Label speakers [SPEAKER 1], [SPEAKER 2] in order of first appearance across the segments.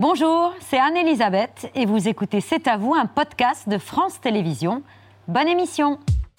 [SPEAKER 1] Bonjour, c'est Anne-Elisabeth et vous écoutez C'est à vous, un podcast de France Télévisions. Bonne émission.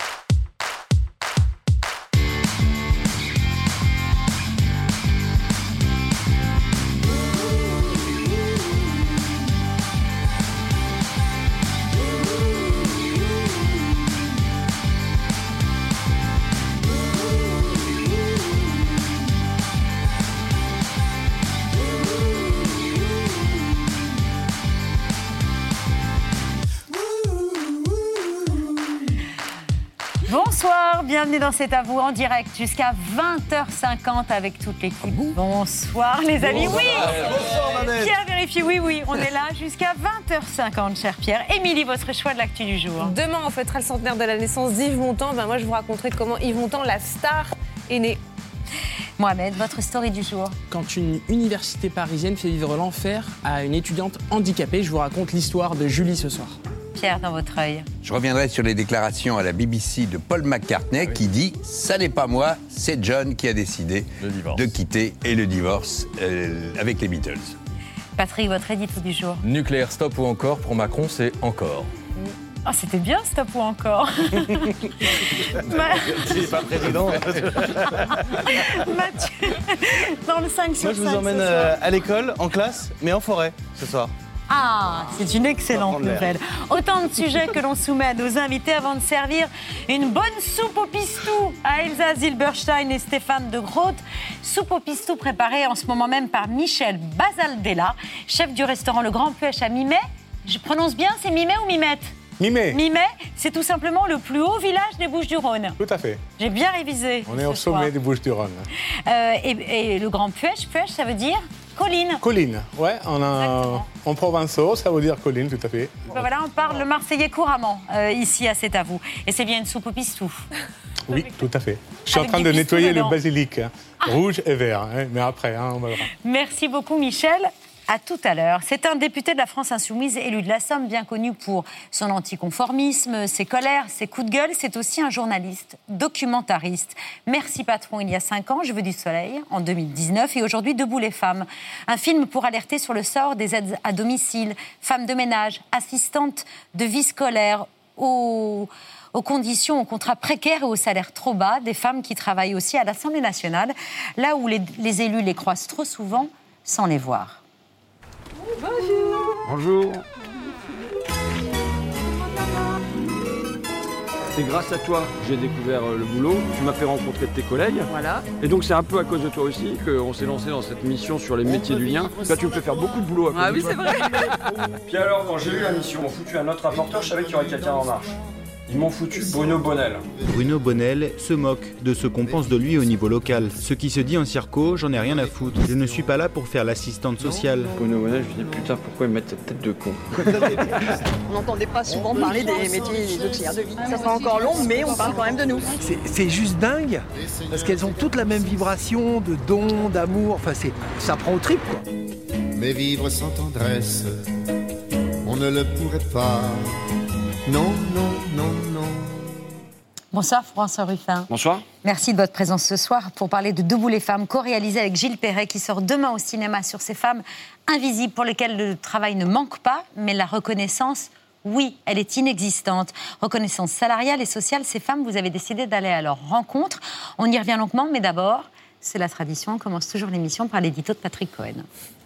[SPEAKER 1] Bonsoir, bienvenue dans C'est à vous en direct jusqu'à 20h50 avec toute l'équipe. Bonsoir les amis, oui.
[SPEAKER 2] Bonsoir,
[SPEAKER 1] Pierre vérifie, oui, on est là jusqu'à 20h50, cher Pierre. Émilie, votre choix de l'actu du jour.
[SPEAKER 3] Demain, on fêtera le centenaire de la naissance d'Yves Montand. Moi, je vous raconterai comment Yves Montand, la star, est né.
[SPEAKER 1] Mohamed, votre story du jour.
[SPEAKER 4] Quand une université parisienne fait vivre l'enfer à une étudiante handicapée, je vous raconte l'histoire de Julie ce soir.
[SPEAKER 1] Pierre, dans votre œil.
[SPEAKER 2] Je reviendrai sur les déclarations à la BBC de Paul McCartney qui dit « Ça n'est pas moi, c'est John qui a décidé de quitter et le divorce avec les Beatles ».
[SPEAKER 1] Patrick, votre édito du jour.
[SPEAKER 5] Nucléaire stop ou encore, pour Macron, c'est encore.
[SPEAKER 1] Ah, c'était bien, stop ou encore.
[SPEAKER 6] C'est pas président.
[SPEAKER 1] Mathieu, dans le 5 sur 5.
[SPEAKER 6] Moi, je vous emmène à l'école, en classe, mais en forêt, ce soir.
[SPEAKER 1] Ah, c'est une excellente nouvelle. Autant de sujets que l'on soumet à nos invités avant de servir une bonne soupe au pistou à Elsa Zilberstein et Stéphane de Groot. Soupe au pistou préparée en ce moment même par Michel Basaldella, chef du restaurant Le Grand Puech à Mimet. Je prononce bien, c'est Mimet ou Mimette ?
[SPEAKER 7] Mimet.
[SPEAKER 1] Mimet, c'est tout simplement le plus haut village des Bouches-du-Rhône.
[SPEAKER 7] Tout à fait.
[SPEAKER 1] J'ai bien révisé.
[SPEAKER 7] On est au sommet des Bouches-du-Rhône.
[SPEAKER 1] Et le Grand Puech, ça veut dire colline.
[SPEAKER 7] Colline, ouais. En provençal, ça veut dire colline, tout à fait.
[SPEAKER 1] Ben voilà, on parle le marseillais couramment ici à C'est à vous. Et c'est bien une soupe au pistou.
[SPEAKER 7] Oui, tout à fait. Je suis en
[SPEAKER 1] Avec
[SPEAKER 7] train
[SPEAKER 1] du
[SPEAKER 7] de
[SPEAKER 1] pistou
[SPEAKER 7] nettoyer
[SPEAKER 1] dedans.
[SPEAKER 7] le basilic, rouge et vert, mais après, on va voir.
[SPEAKER 1] Merci beaucoup, Michel. À tout à l'heure. C'est un député de la France Insoumise, élu de la Somme, bien connu pour son anticonformisme, ses colères, ses coups de gueule. C'est aussi un journaliste, documentariste. Merci patron, il y a 5 ans, Je veux du soleil, en 2019. Et aujourd'hui, Debout les femmes. Un film pour alerter sur le sort des aides à domicile, femmes de ménage, assistantes de vie scolaire, aux conditions, aux contrats précaires et aux salaires trop bas, des femmes qui travaillent aussi à l'Assemblée nationale, là où les élus les croisent trop souvent sans les voir.
[SPEAKER 8] Bonjour. C'est grâce à toi que j'ai découvert le boulot. Tu m'as fait rencontrer tes collègues.
[SPEAKER 3] Voilà.
[SPEAKER 8] Et donc c'est un peu à cause de toi aussi qu'on s'est lancé dans cette mission sur les métiers du lien. Là, tu me fais faire beaucoup de boulot à cause
[SPEAKER 3] Ah
[SPEAKER 8] de
[SPEAKER 3] oui,
[SPEAKER 8] toi.
[SPEAKER 3] c'est vrai.
[SPEAKER 8] Puis alors, quand j'ai eu la mission, ils m'ont foutu un autre rapporteur, je savais qu'il y aurait quelqu'un en marche. Ils m'ont foutu Bruno Bonnel.
[SPEAKER 9] Bruno Bonnel se moque de ce qu'on pense de lui au niveau local. Ce qui se dit en circo, j'en ai rien à foutre. Je ne suis pas là pour faire l'assistante sociale.
[SPEAKER 8] Bruno Bonnel, je me dis putain, pourquoi ils mettent cette tête de con?
[SPEAKER 10] On n'entendait pas souvent parler des métiers des auxiliaires de vie. Ça sera encore long, mais on parle quand même de nous.
[SPEAKER 11] C'est juste dingue, parce qu'elles ont toutes la même vibration de don, d'amour. Enfin, ça prend au trip, quoi.
[SPEAKER 12] Mais vivre sans tendresse, on ne le pourrait pas. Non, non, non, non.
[SPEAKER 1] Bonsoir François Ruffin.
[SPEAKER 8] Bonsoir.
[SPEAKER 1] Merci de votre présence ce soir pour parler de Debout les femmes, co-réalisé avec Gilles Perret, qui sort demain au cinéma sur ces femmes invisibles pour lesquelles le travail ne manque pas, mais la reconnaissance, oui, elle est inexistante. Reconnaissance salariale et sociale, ces femmes, vous avez décidé d'aller à leur rencontre. On y revient longuement, mais d'abord, c'est la tradition, on commence toujours l'émission par l'édito de Patrick Cohen.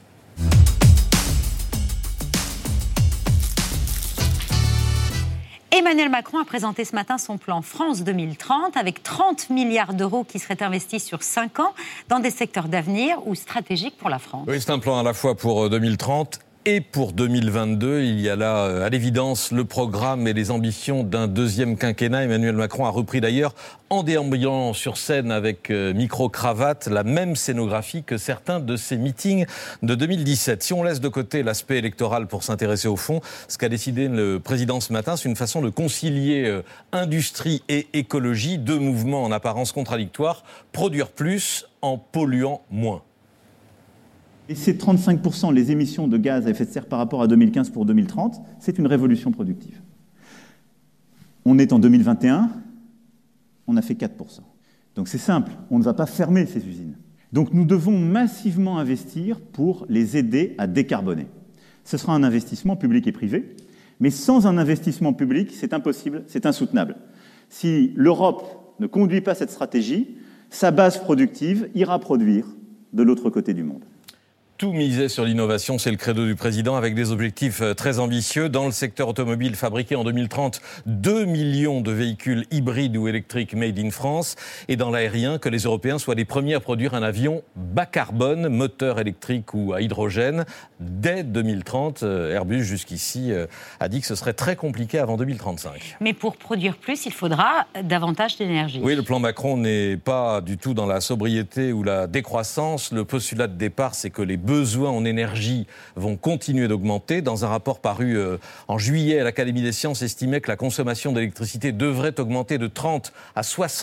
[SPEAKER 1] Emmanuel Macron a présenté ce matin son plan France 2030 avec 30 milliards d'euros qui seraient investis sur 5 ans dans des secteurs d'avenir ou stratégiques pour la France.
[SPEAKER 5] Oui, c'est un plan à la fois pour 2030 et pour 2022. Il y a là, à l'évidence, le programme et les ambitions d'un deuxième quinquennat. Emmanuel Macron a repris d'ailleurs, en déambulant sur scène avec micro-cravate, la même scénographie que certains de ses meetings de 2017. Si on laisse de côté l'aspect électoral pour s'intéresser au fond, ce qu'a décidé le président ce matin, c'est une façon de concilier industrie et écologie, deux mouvements en apparence contradictoires, produire plus en polluant moins.
[SPEAKER 13] Et ces 35% les émissions de gaz à effet de serre par rapport à 2015 pour 2030, c'est une révolution productive. On est en 2021, on a fait 4%. Donc c'est simple, on ne va pas fermer ces usines. Donc nous devons massivement investir pour les aider à décarboner. ce sera un investissement public et privé. Mais sans un investissement public, c'est impossible, c'est insoutenable. Si l'Europe ne conduit pas cette stratégie, sa base productive ira produire de l'autre côté du monde.
[SPEAKER 5] Tout miser sur l'innovation, c'est le credo du président, avec des objectifs très ambitieux. Dans le secteur automobile, fabriqué en 2030 2 millions de véhicules hybrides ou électriques made in France. Et dans l'aérien, que les Européens soient les premiers à produire un avion bas carbone, moteur électrique ou à hydrogène, dès 2030. Airbus, jusqu'ici, a dit que ce serait très compliqué avant 2035.
[SPEAKER 1] Mais pour produire plus, il faudra davantage d'énergie.
[SPEAKER 5] Oui, le plan Macron n'est pas du tout dans la sobriété ou la décroissance. Le postulat de départ, c'est que les besoins en énergie vont continuer d'augmenter. Dans un rapport paru en juillet, l'Académie des sciences estimait que la consommation d'électricité devrait augmenter de 30 à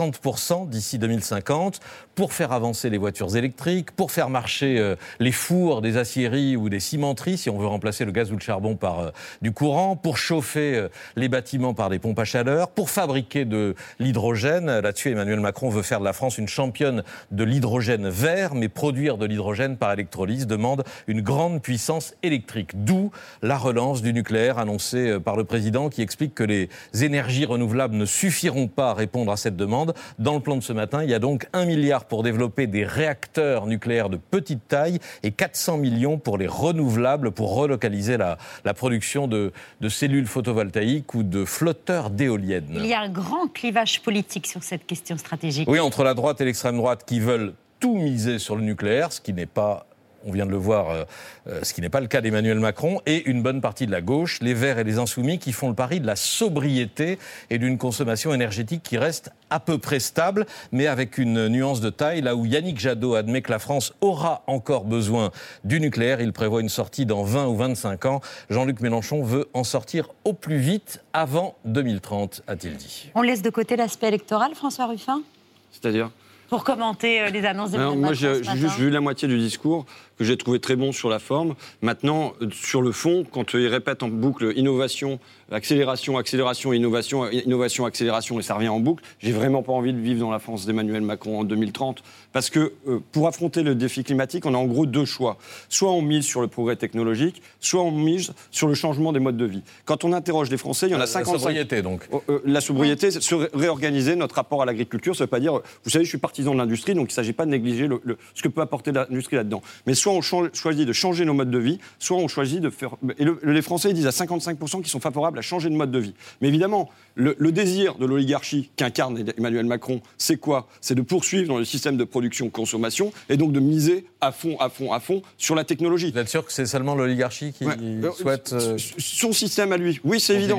[SPEAKER 5] 60% d'ici 2050 pour faire avancer les voitures électriques, pour faire marcher les fours des aciéries ou des cimenteries, si on veut remplacer le gaz ou le charbon par du courant, pour chauffer les bâtiments par des pompes à chaleur, pour fabriquer de l'hydrogène. Là-dessus, Emmanuel Macron veut faire de la France une championne de l'hydrogène vert, mais produire de l'hydrogène par électrolyse demande une grande puissance électrique. D'où la relance du nucléaire annoncée par le président, qui explique que les énergies renouvelables ne suffiront pas à répondre à cette demande. Dans le plan de ce matin, il y a donc 1 milliard pour développer des réacteurs nucléaires de petite taille et 400 millions pour les renouvelables, pour relocaliser la production de cellules photovoltaïques ou de flotteurs d'éoliennes.
[SPEAKER 1] Il y a un grand clivage politique sur cette question stratégique.
[SPEAKER 5] Oui, entre la droite et l'extrême droite qui veulent tout miser sur le nucléaire, ce qui n'est pas... On vient de le voir, ce qui n'est pas le cas d'Emmanuel Macron, et une bonne partie de la gauche, les Verts et les Insoumis, qui font le pari de la sobriété et d'une consommation énergétique qui reste à peu près stable, mais avec une nuance de taille. Là où Yannick Jadot admet que la France aura encore besoin du nucléaire, il prévoit une sortie dans 20 ou 25 ans. Jean-Luc Mélenchon veut en sortir au plus vite, avant 2030, a-t-il dit.
[SPEAKER 1] On laisse de côté l'aspect électoral, François Ruffin ?
[SPEAKER 14] C'est-à-dire ?
[SPEAKER 1] Pour commenter les annonces de Macron.
[SPEAKER 14] Moi, j'ai juste vu la moitié du discours, que j'ai trouvé très bon sur la forme. Maintenant, sur le fond, quand il répète en boucle innovation, accélération, accélération, innovation, innovation, accélération, et ça revient en boucle, j'ai vraiment pas envie de vivre dans la France d'Emmanuel Macron en 2030. Parce que pour affronter le défi climatique, on a en gros deux choix. Soit on mise sur le progrès technologique, soit on mise sur le changement des modes de vie. Quand on interroge les Français, il y en a 55...
[SPEAKER 5] La sobriété, donc.
[SPEAKER 14] La sobriété, c'est se réorganiser notre rapport à l'agriculture. Ça ne veut pas dire... Vous savez, je suis partisan de l'industrie, donc il ne s'agit pas de négliger ce que peut apporter l'industrie là-dedans. Mais soit on choisit de changer nos modes de vie, soit on choisit de faire... Et les Français, ils disent à 55% qu'ils sont favorables à changer de mode de vie. Mais évidemment, le désir de l'oligarchie qu'incarne Emmanuel Macron, c'est quoi ? C'est de poursuivre dans le système de production-consommation et donc de miser à fond sur la technologie.
[SPEAKER 5] Vous êtes sûr que c'est seulement l'oligarchie qui souhaite...
[SPEAKER 14] Son système à lui. Oui, c'est évident.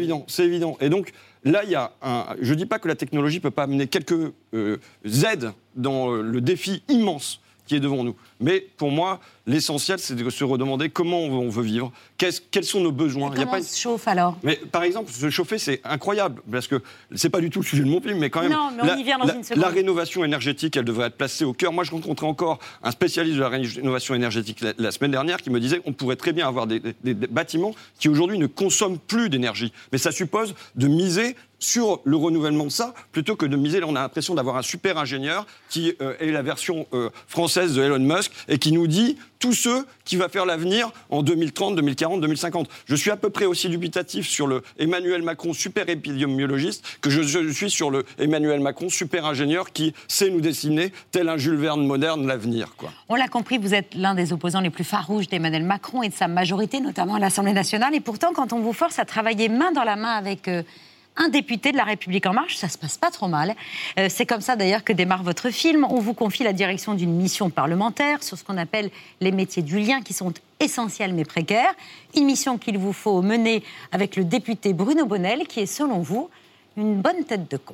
[SPEAKER 14] Et donc, là, il y a je ne dis pas que la technologie ne peut pas amener quelques aides dans le défi immense qui est devant nous. Mais pour moi, l'essentiel, c'est de se redemander comment on veut vivre, quels sont nos besoins.
[SPEAKER 1] Comment on se chauffe alors ?
[SPEAKER 14] Mais par exemple, se chauffer, c'est incroyable, parce que c'est pas du tout le sujet de mon film, mais quand même...
[SPEAKER 1] Non, mais on y vient dans une seconde.
[SPEAKER 14] La rénovation énergétique, elle devrait être placée au cœur. Moi, je rencontrais encore un spécialiste de la rénovation énergétique la semaine dernière qui me disait qu'on pourrait très bien avoir des bâtiments qui aujourd'hui ne consomment plus d'énergie. Mais ça suppose de miser sur le renouvellement de ça, plutôt que de miser... Là, on a l'impression d'avoir un super ingénieur qui est la version française de Elon Musk et qui nous dit tous ceux qui va faire l'avenir en 2030, 2040, 2050. Je suis à peu près aussi dubitatif sur le Emmanuel Macron super épidémiologiste que je suis sur le Emmanuel Macron super ingénieur qui sait nous dessiner, tel un Jules Verne moderne, l'avenir, quoi.
[SPEAKER 1] On l'a compris, vous êtes l'un des opposants les plus farouches d'Emmanuel Macron et de sa majorité, notamment à l'Assemblée nationale. Et pourtant, quand on vous force à travailler main dans la main avec... un député de La République En Marche, ça se passe pas trop mal. C'est comme ça d'ailleurs que démarre votre film. On vous confie la direction d'une mission parlementaire sur ce qu'on appelle les métiers du lien, qui sont essentiels mais précaires. Une mission qu'il vous faut mener avec le député Bruno Bonnell, qui est selon vous une bonne tête de con.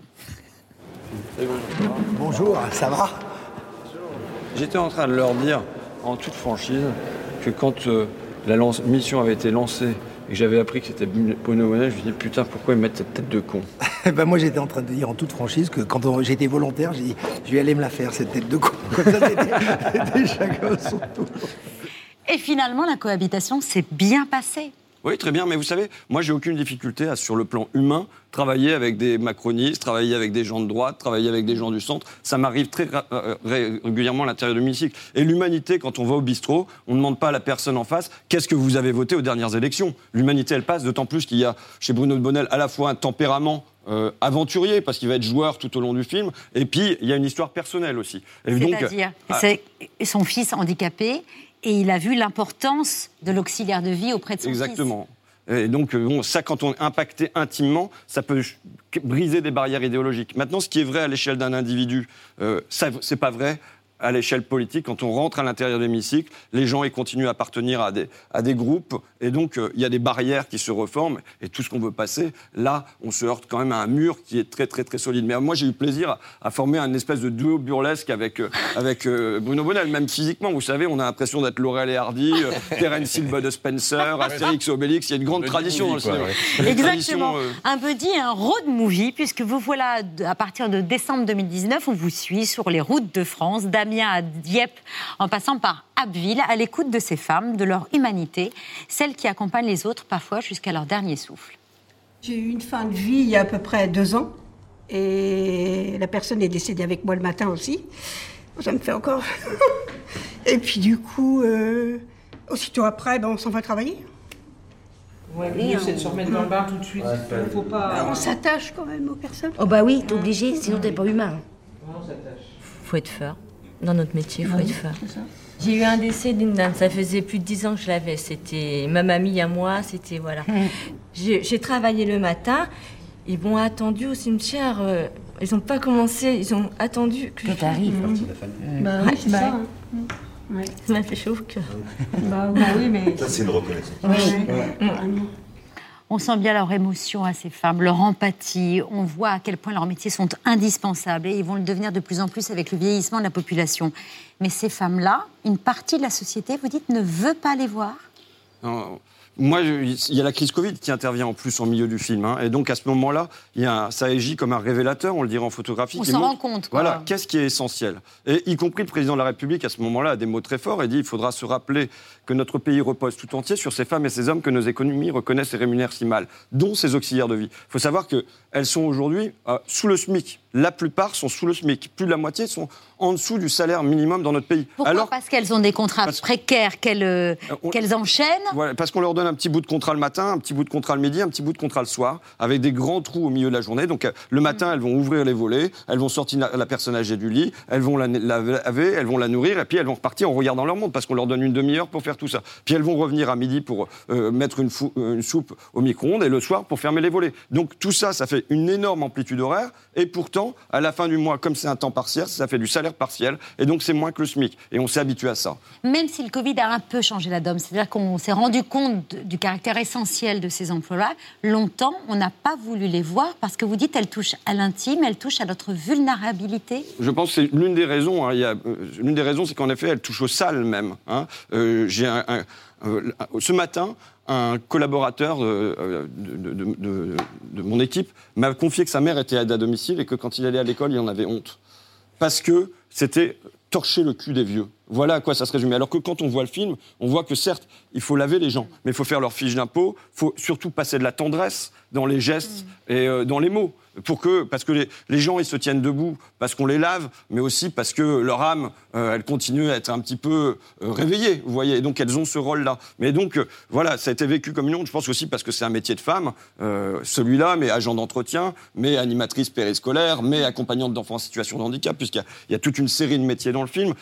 [SPEAKER 11] Bonjour, ça va ?
[SPEAKER 8] J'étais en train de leur dire, en toute franchise, que quand la mission avait été lancée et que j'avais appris que c'était Bruno Bonnell, je me disais putain, pourquoi ils mettent cette tête de con ?
[SPEAKER 11] Moi, j'étais en train de dire en toute franchise que quand j'étais volontaire, j'ai dit je vais aller me la faire, cette tête de con. Comme ça, c'était chacun son tour.
[SPEAKER 1] Et finalement, la cohabitation s'est bien passée.
[SPEAKER 14] Oui, très bien, mais vous savez, moi, j'ai aucune difficulté sur le plan humain, travailler avec des macronistes, travailler avec des gens de droite, travailler avec des gens du centre. Ça m'arrive très régulièrement à l'intérieur de l'hémicycle. Et l'humanité, quand on va au bistrot, on ne demande pas à la personne en face « Qu'est-ce que vous avez voté aux dernières élections ?» L'humanité, elle passe, d'autant plus qu'il y a chez Bruno Bonnell à la fois un tempérament aventurier, parce qu'il va être joueur tout au long du film, et puis il y a une histoire personnelle aussi.
[SPEAKER 1] C'est-à-dire, c'est son fils handicapé, et il a vu l'importance de l'auxiliaire de vie auprès de son fils.
[SPEAKER 14] Exactement. Et donc, ça, quand on est impacté intimement, ça peut briser des barrières idéologiques. Maintenant, ce qui est vrai à l'échelle d'un individu, ça, c'est pas vrai à l'échelle politique. Quand on rentre à l'intérieur de l'hémicycle, les gens ils continuent à appartenir à des groupes, et donc il y a des barrières qui se reforment, et tout ce qu'on veut passer, là, on se heurte quand même à un mur qui est très, très, très solide. Mais moi, j'ai eu plaisir à former un espèce de duo burlesque avec Bruno Bonnell, même physiquement, vous savez, on a l'impression d'être Laurel et Hardy, Terence Hill, Bud Spencer, Astérix et Obélix, il y a une grande tradition dans le cinéma.
[SPEAKER 1] Exactement, un buddy, un road movie, puisque vous voilà, à partir de décembre 2019, on vous suit sur les routes de France, à Dieppe, en passant par Abbeville, à l'écoute de ces femmes, de leur humanité, celles qui accompagnent les autres parfois jusqu'à leur dernier souffle.
[SPEAKER 15] J'ai eu une fin de vie il y a à peu près 2 ans, et la personne est décédée avec moi le matin aussi. Ça me fait encore... Et puis du coup, aussitôt après, on s'en va travailler.
[SPEAKER 16] Ouais, le mieux, c'est de se remettre dans le bain tout de suite.
[SPEAKER 15] Faut pas... On s'attache quand même aux personnes.
[SPEAKER 17] Oh bah oui, t'es obligé, sinon t'es pas humain.
[SPEAKER 16] On s'attache.
[SPEAKER 17] Faut être fort. Dans notre métier, il faut être fort. J'ai eu un décès d'une dame, ça faisait plus de 10 ans que je l'avais. C'était ma mamie à moi, c'était voilà. J'ai travaillé le matin, ils m'ont attendu au cimetière. Ils n'ont pas commencé, ils ont attendu que
[SPEAKER 1] t'arrives.
[SPEAKER 15] Bah oui, c'est ça.
[SPEAKER 17] Ouais. Ça m'a fait chaud au cœur.
[SPEAKER 15] Bah oui, mais...
[SPEAKER 18] Ça, c'est une reconnaissance.
[SPEAKER 1] On sent bien leur émotion à ces femmes, leur empathie. On voit à quel point leurs métiers sont indispensables et ils vont le devenir de plus en plus avec le vieillissement de la population. Mais ces femmes-là, une partie de la société, vous dites, ne veut pas les voir ?
[SPEAKER 14] Non. Moi, il y a la crise Covid qui intervient en plus en milieu du film. Et donc, à ce moment-là, ça agit comme un révélateur, on le dirait en photographie.
[SPEAKER 1] On s'en rend compte, quoi.
[SPEAKER 14] Voilà, qu'est-ce qui est essentiel ? Et y compris le président de la République, à ce moment-là, a des mots très forts et dit il faudra se rappeler que notre pays repose tout entier sur ces femmes et ces hommes que nos économies reconnaissent et rémunèrent si mal, dont ces auxiliaires de vie. Il faut savoir qu'elles sont aujourd'hui sous le SMIC. La plupart sont sous le SMIC. Plus de la moitié sont en dessous du salaire minimum dans notre pays.
[SPEAKER 1] Pourquoi ? Parce qu'elles ont des contrats précaires qu'elles enchaînent.
[SPEAKER 14] Voilà, parce qu'on leur donne un petit bout de contrat le matin, un petit bout de contrat le midi, un petit bout de contrat le soir, avec des grands trous au milieu de la journée. Donc le matin, elles vont ouvrir les volets, elles vont sortir la personne âgée du lit, elles vont la laver, elles vont la nourrir, et puis elles vont repartir en regardant leur montre, parce qu'on leur donne une demi-heure pour faire tout ça. Puis elles vont revenir à midi pour mettre une soupe au micro-ondes, et le soir pour fermer les volets. Donc tout ça, ça fait une énorme amplitude horaire, et pourtant, à la fin du mois, comme c'est un temps partiel, ça fait du salaire partiel, et donc c'est moins que le SMIC. Et on s'est habitué à ça.
[SPEAKER 1] Même si le Covid a un peu changé la donne, c'est-à-dire qu'on s'est rendu compte du caractère essentiel de ces emplois-là, longtemps, on n'a pas voulu les voir, parce que vous dites, elles touchent à l'intime, elles touchent à notre vulnérabilité.
[SPEAKER 14] Je pense que c'est l'une des raisons. L'une des raisons, c'est qu'en effet, elles touchent aux salles même. J'ai ce matin, un collaborateur de mon équipe m'a confié que sa mère était aide à domicile et que quand il allait à l'école, il en avait honte. Parce que c'était torcher le cul des vieux. Voilà à quoi ça se résumait. Alors que quand on voit le film, on voit que certes, il faut laver les gens, mais il faut faire leur fiche d'impôt, il faut surtout passer de la tendresse dans les gestes et dans les mots. Parce que les gens, ils se tiennent debout parce qu'on les lave, mais aussi parce que leur âme, elle continue à être un petit peu réveillée, vous voyez. Et donc, elles ont ce rôle-là. Mais donc, voilà, ça a été vécu comme une honte. Je pense aussi parce que c'est un métier de femme, celui-là, mais agent d'entretien, mais animatrice périscolaire, mais accompagnante d'enfants en situation de handicap, puisqu'il y a toute une série de métiers dans le film.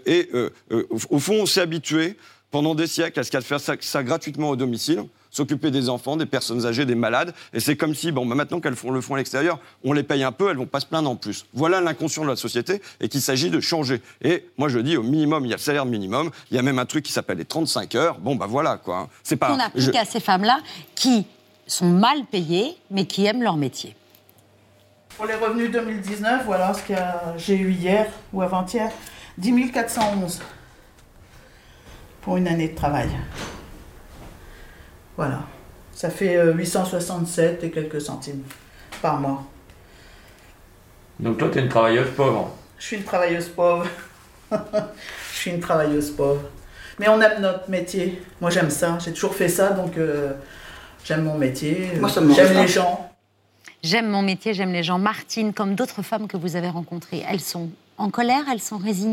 [SPEAKER 14] Au fond, on s'est habitué pendant des siècles à ce qu'elle fasse ça gratuitement au domicile, s'occuper des enfants, des personnes âgées, des malades. Et c'est comme si, maintenant qu'elles le font à l'extérieur, on les paye un peu, elles vont pas se plaindre en plus. Voilà l'inconscient de la société et qu'il s'agit de changer. Et moi, je dis, au minimum, il y a le salaire minimum. Il y a même un truc qui s'appelle les 35 heures. Voilà, quoi. C'est pas...
[SPEAKER 1] On applique à ces femmes-là qui sont mal payées, mais qui aiment leur métier.
[SPEAKER 16] Pour les revenus 2019, voilà ce que j'ai eu hier ou avant-hier. 10 411 pour une année de travail. Voilà. Ça fait 867 et quelques centimes par mois.
[SPEAKER 8] Donc toi, tu es une travailleuse pauvre.
[SPEAKER 16] Je suis une travailleuse pauvre. Je suis une travailleuse pauvre. Mais on aime notre métier. Moi, j'aime ça. J'ai toujours fait ça, donc j'aime mon métier.
[SPEAKER 10] Moi,
[SPEAKER 16] j'aime les gens.
[SPEAKER 1] J'aime mon métier, j'aime les gens. Martine, comme d'autres femmes que vous avez rencontrées, elles sont en colère, elles sont résignées ?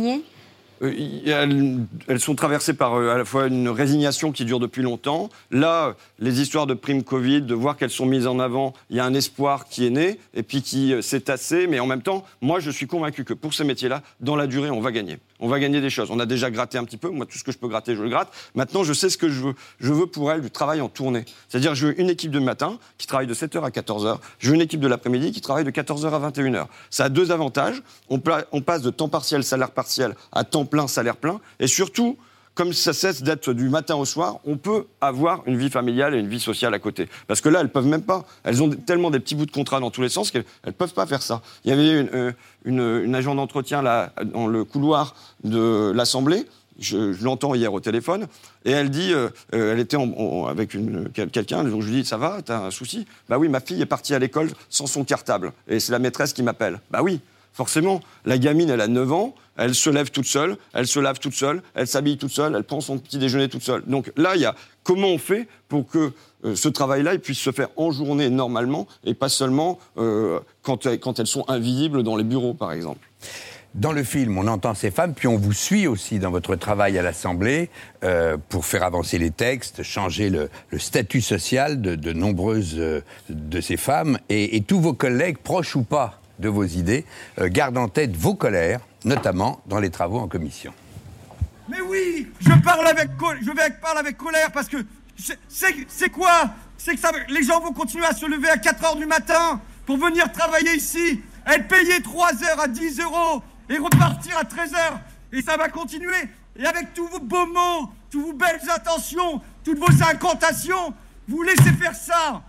[SPEAKER 14] Elles sont traversées par à la fois une résignation qui dure depuis longtemps. Là, les histoires de primes Covid, de voir qu'elles sont mises en avant, il y a un espoir qui est né et puis qui s'est tassé. Mais en même temps, moi, je suis convaincu que pour ces métiers-là, dans la durée, on va gagner. On va gagner des choses. On a déjà gratté un petit peu. Moi, tout ce que je peux gratter, je le gratte. Maintenant, je sais ce que je veux. Je veux pour elles du travail en tournée. C'est-à-dire, je veux une équipe de matin qui travaille de 7h à 14h. Je veux une équipe de l'après-midi qui travaille de 14h à 21h. Ça a deux avantages. On passe de temps partiel, salaire partiel, à temps plein, salaire plein. Et surtout, comme ça cesse d'être du matin au soir, on peut avoir une vie familiale et une vie sociale à côté. Parce que là, elles ne peuvent même pas. Elles ont tellement des petits bouts de contrat dans tous les sens qu'elles ne peuvent pas faire ça. Il y avait une agent d'entretien là, dans le couloir de l'Assemblée. Je l'entends hier au téléphone. Et elle dit, elle était avec quelqu'un, donc je lui dis, ça va, t'as un souci ? Bah oui, ma fille est partie à l'école sans son cartable. Et c'est la maîtresse qui m'appelle. Bah oui. Forcément, la gamine, elle a 9 ans, elle se lève toute seule, elle se lave toute seule, elle s'habille toute seule, elle prend son petit déjeuner toute seule. Donc là, il y a comment on fait pour que ce travail-là il puisse se faire en journée normalement et pas seulement quand elles sont invisibles dans les bureaux, par exemple.
[SPEAKER 2] Dans le film, on entend ces femmes, puis on vous suit aussi dans votre travail à l'Assemblée pour faire avancer les textes, changer le statut social de nombreuses de ces femmes. Et tous vos collègues, proches ou pas de vos idées, gardent en tête vos colères, notamment dans les travaux en commission.
[SPEAKER 18] Mais oui, je parle avec colère parce que c'est quoi ? C'est que les gens vont continuer à se lever à 4h du matin pour venir travailler ici, être payés 3 heures à 10 € et repartir à 13h. Et ça va continuer. Et avec tous vos beaux mots, toutes vos belles intentions, toutes vos incantations, vous laissez faire ça.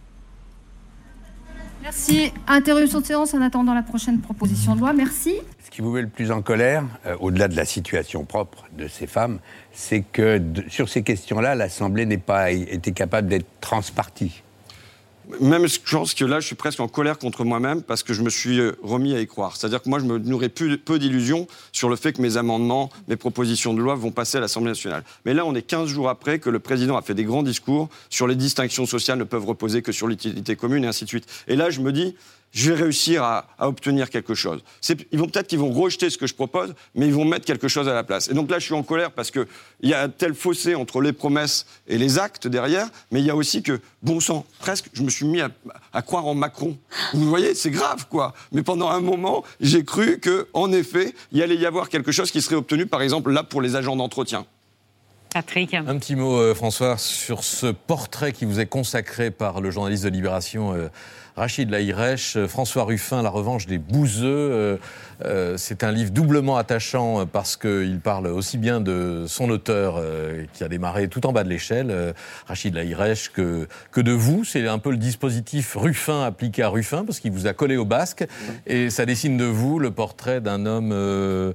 [SPEAKER 19] Merci. Interruption de séance en attendant la prochaine proposition de loi. Merci.
[SPEAKER 2] Ce qui vous met le plus en colère, au-delà de la situation propre de ces femmes, c'est que sur ces questions-là, l'Assemblée n'a pas été capable d'être transpartie.
[SPEAKER 14] Même, je pense que là, je suis presque en colère contre moi-même parce que je me suis remis à y croire. C'est-à-dire que moi, je me nourrais peu d'illusions sur le fait que mes amendements, mes propositions de loi vont passer à l'Assemblée nationale. Mais là, on est 15 jours après que le président a fait des grands discours sur les distinctions sociales ne peuvent reposer que sur l'utilité commune et ainsi de suite. Et là, je me dis, je vais réussir à obtenir quelque chose. Peut-être qu'ils vont rejeter ce que je propose, mais ils vont mettre quelque chose à la place. Et donc là, je suis en colère parce qu'il y a un tel fossé entre les promesses et les actes derrière, mais il y a aussi que, bon sang, presque, je me suis mis à croire en Macron. Vous voyez, c'est grave, quoi. Mais pendant un moment, j'ai cru qu'en effet, il allait y avoir quelque chose qui serait obtenu, par exemple, là, pour les agents d'entretien.
[SPEAKER 1] Patrick.
[SPEAKER 5] Un petit mot, François, sur ce portrait qui vous est consacré par le journaliste de Libération, Rachid Lahirech, François Ruffin, La revanche des bouseux. C'est un livre doublement attachant parce qu'il parle aussi bien de son auteur qui a démarré tout en bas de l'échelle, Rachid Lahirech, que de vous. C'est un peu le dispositif Ruffin appliqué à Ruffin parce qu'il vous a collé au basque. Et ça dessine de vous le portrait d'un homme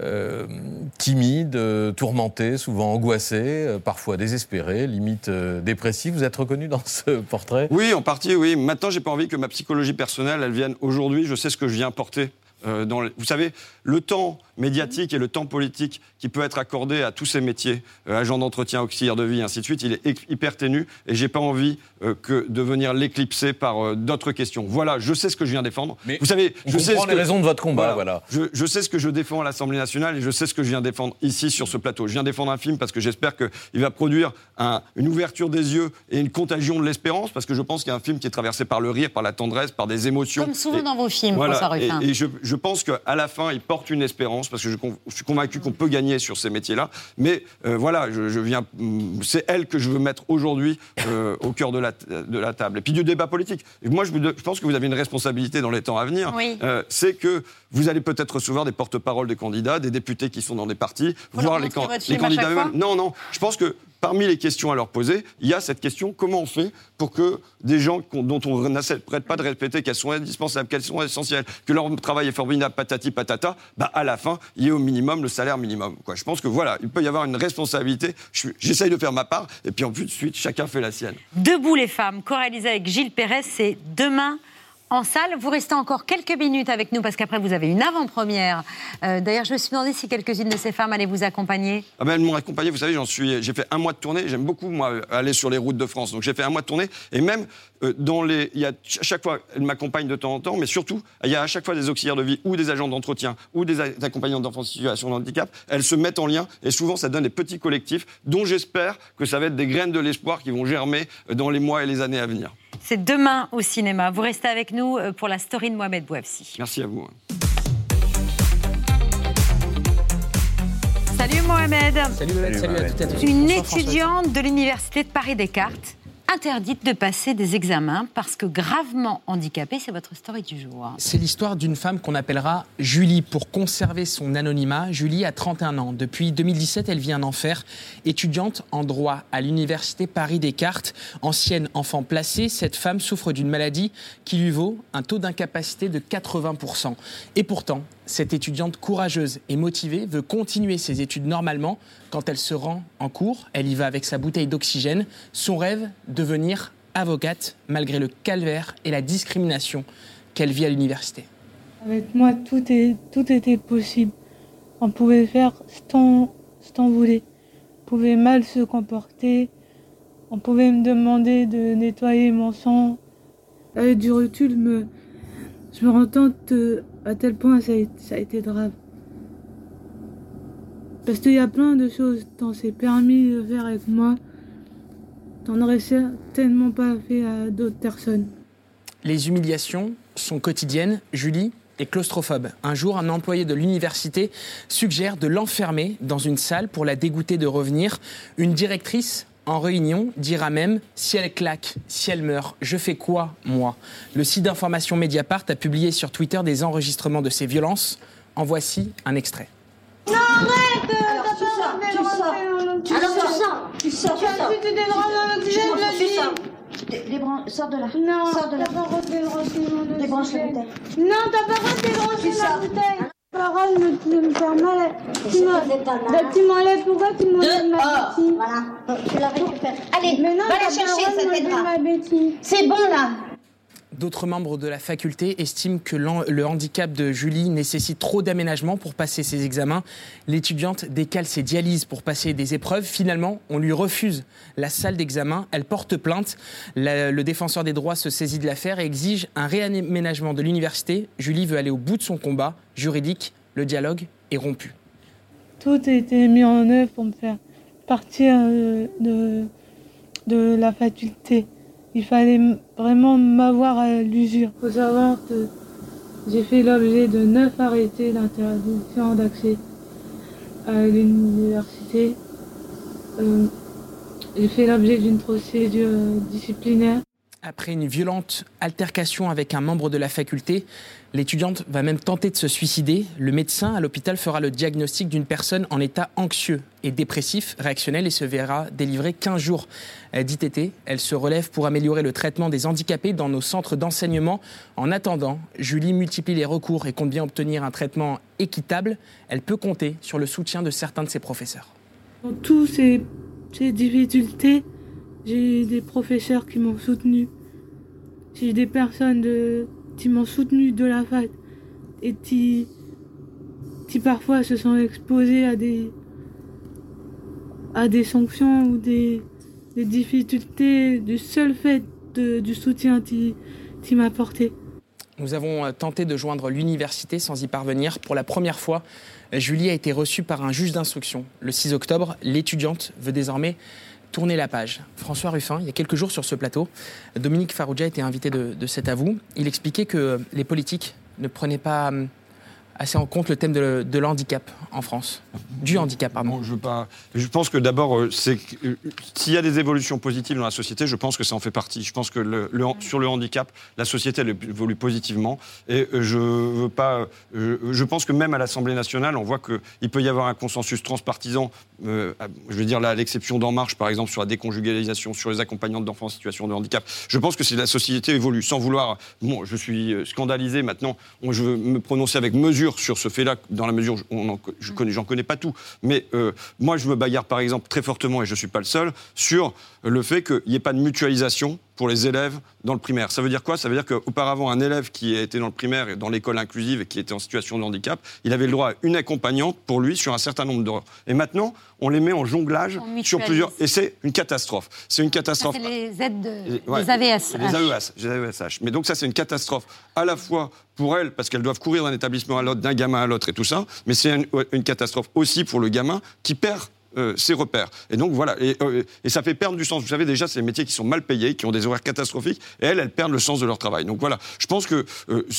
[SPEAKER 5] timide, tourmenté, souvent angoissé, parfois désespéré, limite dépressif. Vous êtes reconnu dans ce portrait ?
[SPEAKER 14] Oui, en partie, oui. Maintenant, j'ai pas envie que ma psychologie personnelle, elle vienne aujourd'hui. Je sais ce que je viens porter. Vous savez, le temps médiatique et le temps politique qui peut être accordé à tous ces métiers, agents d'entretien, auxiliaires de vie, ainsi de suite, il est hyper ténu et j'ai pas envie de venir l'éclipser par d'autres questions. Voilà, je sais ce que je viens défendre.
[SPEAKER 5] Mais
[SPEAKER 14] vous savez,
[SPEAKER 5] je sais les raisons de votre combat. Voilà.
[SPEAKER 14] Je sais ce que je défends à l'Assemblée nationale et je sais ce que je viens défendre ici sur ce plateau. Je viens défendre un film parce que j'espère qu'il va produire une ouverture des yeux et une contagion de l'espérance, parce que je pense qu'il y a un film qui est traversé par le rire, par la tendresse, par des émotions.
[SPEAKER 1] Comme souvent dans vos films,
[SPEAKER 14] voilà.
[SPEAKER 1] François Ruffin.
[SPEAKER 14] Et je pense qu'à la fin, il porte une espérance, parce que je suis convaincu qu'on peut gagner sur ces métiers-là. Mais voilà, c'est elle que je veux mettre aujourd'hui au cœur de la table. Et puis du débat politique. Et moi, je pense que vous avez une responsabilité dans les temps à venir. Oui. C'est que vous allez peut-être recevoir des porte-paroles de candidats, des députés qui sont dans des partis, voir les candidats eux-mêmes. Non. Je pense que parmi les questions à leur poser, il y a cette question, comment on fait pour que des gens dont on n'arrête pas de répéter qu'elles sont indispensables, qu'elles sont essentielles, que leur travail est formidable, patati patata, à la fin, il y ait au minimum le salaire minimum. Je pense que voilà, il peut y avoir une responsabilité. J'essaye de faire ma part, et puis ensuite, chacun fait la sienne.
[SPEAKER 1] Debout les femmes, co-réalisé avec Gilles Perret, c'est demain en salle. Vous restez encore quelques minutes avec nous parce qu'après vous avez une avant-première. D'ailleurs, je me suis demandé si quelques-unes de ces femmes allaient vous accompagner.
[SPEAKER 14] Ah ben, elles m'ont accompagné, vous savez, j'ai fait 1 mois de tournée. J'aime beaucoup, moi, aller sur les routes de France. Donc j'ai fait 1 mois de tournée. Et même, il y a, à chaque fois, elles m'accompagnent de temps en temps, mais surtout, il y a à chaque fois des auxiliaires de vie ou des agents d'entretien ou des accompagnantes d'enfants en situation de handicap. Elles se mettent en lien et souvent, ça donne des petits collectifs dont j'espère que ça va être des graines de l'espoir qui vont germer dans les mois et les années à venir.
[SPEAKER 1] C'est demain au cinéma. Vous restez avec nous pour la story de Mohamed Bouafsi.
[SPEAKER 14] Merci à vous.
[SPEAKER 1] Salut Mohamed.
[SPEAKER 4] Salut Mohamed, salut à toutes et à tous.
[SPEAKER 1] Une étudiante de l'université de Paris-Descartes interdite de passer des examens parce que gravement handicapée, c'est votre story du jour.
[SPEAKER 4] C'est l'histoire d'une femme qu'on appellera Julie. Pour conserver son anonymat, Julie a 31 ans. Depuis 2017, elle vit un enfer. Étudiante en droit à l'université Paris-Descartes, ancienne enfant placée, cette femme souffre d'une maladie qui lui vaut un taux d'incapacité de 80%. Et pourtant, cette étudiante courageuse et motivée veut continuer ses études normalement. Quand elle se rend en cours, elle y va avec sa bouteille d'oxygène. Son rêve, devenir avocate, malgré le calvaire et la discrimination qu'elle vit à l'université.
[SPEAKER 20] Avec moi, tout était possible. On pouvait faire ce qu'on voulait. On pouvait mal se comporter. On pouvait me demander de nettoyer mon sang. Avec du recul, je me rends compte à tel point ça a été grave. Parce qu'il y a plein de choses dont c'est permis de faire avec moi, t'en aurais certainement pas fait à d'autres personnes.
[SPEAKER 4] Les humiliations sont quotidiennes. Julie est claustrophobe. Un jour, un employé de l'université suggère de l'enfermer dans une salle pour la dégoûter de revenir. Une directrice en réunion dira même « Si elle claque, si elle meurt, je fais quoi, moi ?» Le site d'information Mediapart a publié sur Twitter des enregistrements de ces violences. En voici un extrait.
[SPEAKER 21] Non, arrête! Tu sors. Tu as foutu des draps dans l'oxygène, la sors de là. Non, sors de là. T'as pas rentré le renseignement de débranche la bouteille. Non, t'as pas rentré le renseignement de la bouteille. Parole me faire mal. Tu m'enlèves, pourquoi tu m'enlèves ma bêtise? Voilà, tu la récupères. Allez, va la chercher, ça t'aidera. C'est bon, là.
[SPEAKER 4] D'autres membres de la faculté estiment que le handicap de Julie nécessite trop d'aménagement pour passer ses examens. L'étudiante décale ses dialyses pour passer des épreuves. Finalement, on lui refuse la salle d'examen. Elle porte plainte. Le défenseur des droits se saisit de l'affaire et exige un réaménagement de l'université. Julie veut aller au bout de son combat juridique. Le dialogue est rompu.
[SPEAKER 20] Tout a été mis en œuvre pour me faire partir de la faculté. Il fallait vraiment m'avoir à l'usure. Il faut savoir que j'ai fait l'objet de 9 arrêtés d'interdiction d'accès à l'université. J'ai fait l'objet d'une procédure disciplinaire.
[SPEAKER 4] Après une violente altercation avec un membre de la faculté, l'étudiante va même tenter de se suicider. Le médecin à l'hôpital fera le diagnostic d'une personne en état anxieux et dépressif, réactionnel, et se verra délivrer 15 jours d'ITT. Elle se relève pour améliorer le traitement des handicapés dans nos centres d'enseignement. En attendant, Julie multiplie les recours et compte bien obtenir un traitement équitable. Elle peut compter sur le soutien de certains de ses professeurs.
[SPEAKER 20] Dans toutes ces difficultés, j'ai des professeurs qui m'ont soutenu. J'ai des personnes qui m'ont soutenu de la fac et qui parfois se sont exposées à des sanctions ou des difficultés du seul fait du soutien qu'il m'a apporté.
[SPEAKER 4] Nous avons tenté de joindre l'université sans y parvenir. Pour la première fois, Julie a été reçue par un juge d'instruction. Le 6 octobre, l'étudiante veut désormais tourner la page. François Ruffin, il y a quelques jours sur ce plateau, Dominique Farrugia était invité de cet avou. Il expliquait que les politiques ne prenaient pas assez en compte le thème de l'handicap en France. Du handicap, pardon.
[SPEAKER 14] Bon, je pense que d'abord, s'il y a des évolutions positives dans la société, je pense que ça en fait partie. Je pense que sur le handicap, la société elle évolue positivement. Et je pense que même à l'Assemblée nationale, on voit qu'il peut y avoir un consensus transpartisan. Je veux dire là, à l'exception d'En Marche, par exemple, sur la déconjugalisation, sur les accompagnantes d'enfants en situation de handicap. Je pense que la société évolue sans vouloir. Bon, je suis scandalisé maintenant. Je veux me prononcer avec mesure sur ce fait-là, dans la mesure où j'en connais pas tout. Mais moi, je me bagarre, par exemple, très fortement, et je ne suis pas le seul, sur le fait qu'il n'y ait pas de mutualisation pour les élèves dans le primaire. Ça veut dire quoi? Ça veut dire qu'auparavant, un élève qui était dans le primaire et dans l'école inclusive et qui était en situation de handicap, il avait le droit à une accompagnante pour lui sur un certain nombre d'heures. Et maintenant, on les met en jonglage sur plusieurs... Et c'est une catastrophe. C'est une catastrophe.
[SPEAKER 1] Ça, c'est les aides les AVS.
[SPEAKER 14] Les AESH. Mais donc ça, c'est une catastrophe à la fois pour elles, parce qu'elles doivent courir d'un établissement à l'autre, d'un gamin à l'autre et tout ça, mais c'est une catastrophe aussi pour le gamin qui perd ses repères. Et donc voilà, et ça fait perdre du sens. Vous savez déjà, c'est des métiers qui sont mal payés, qui ont des horaires catastrophiques, et elles perdent le sens de leur travail. Donc voilà, je pense que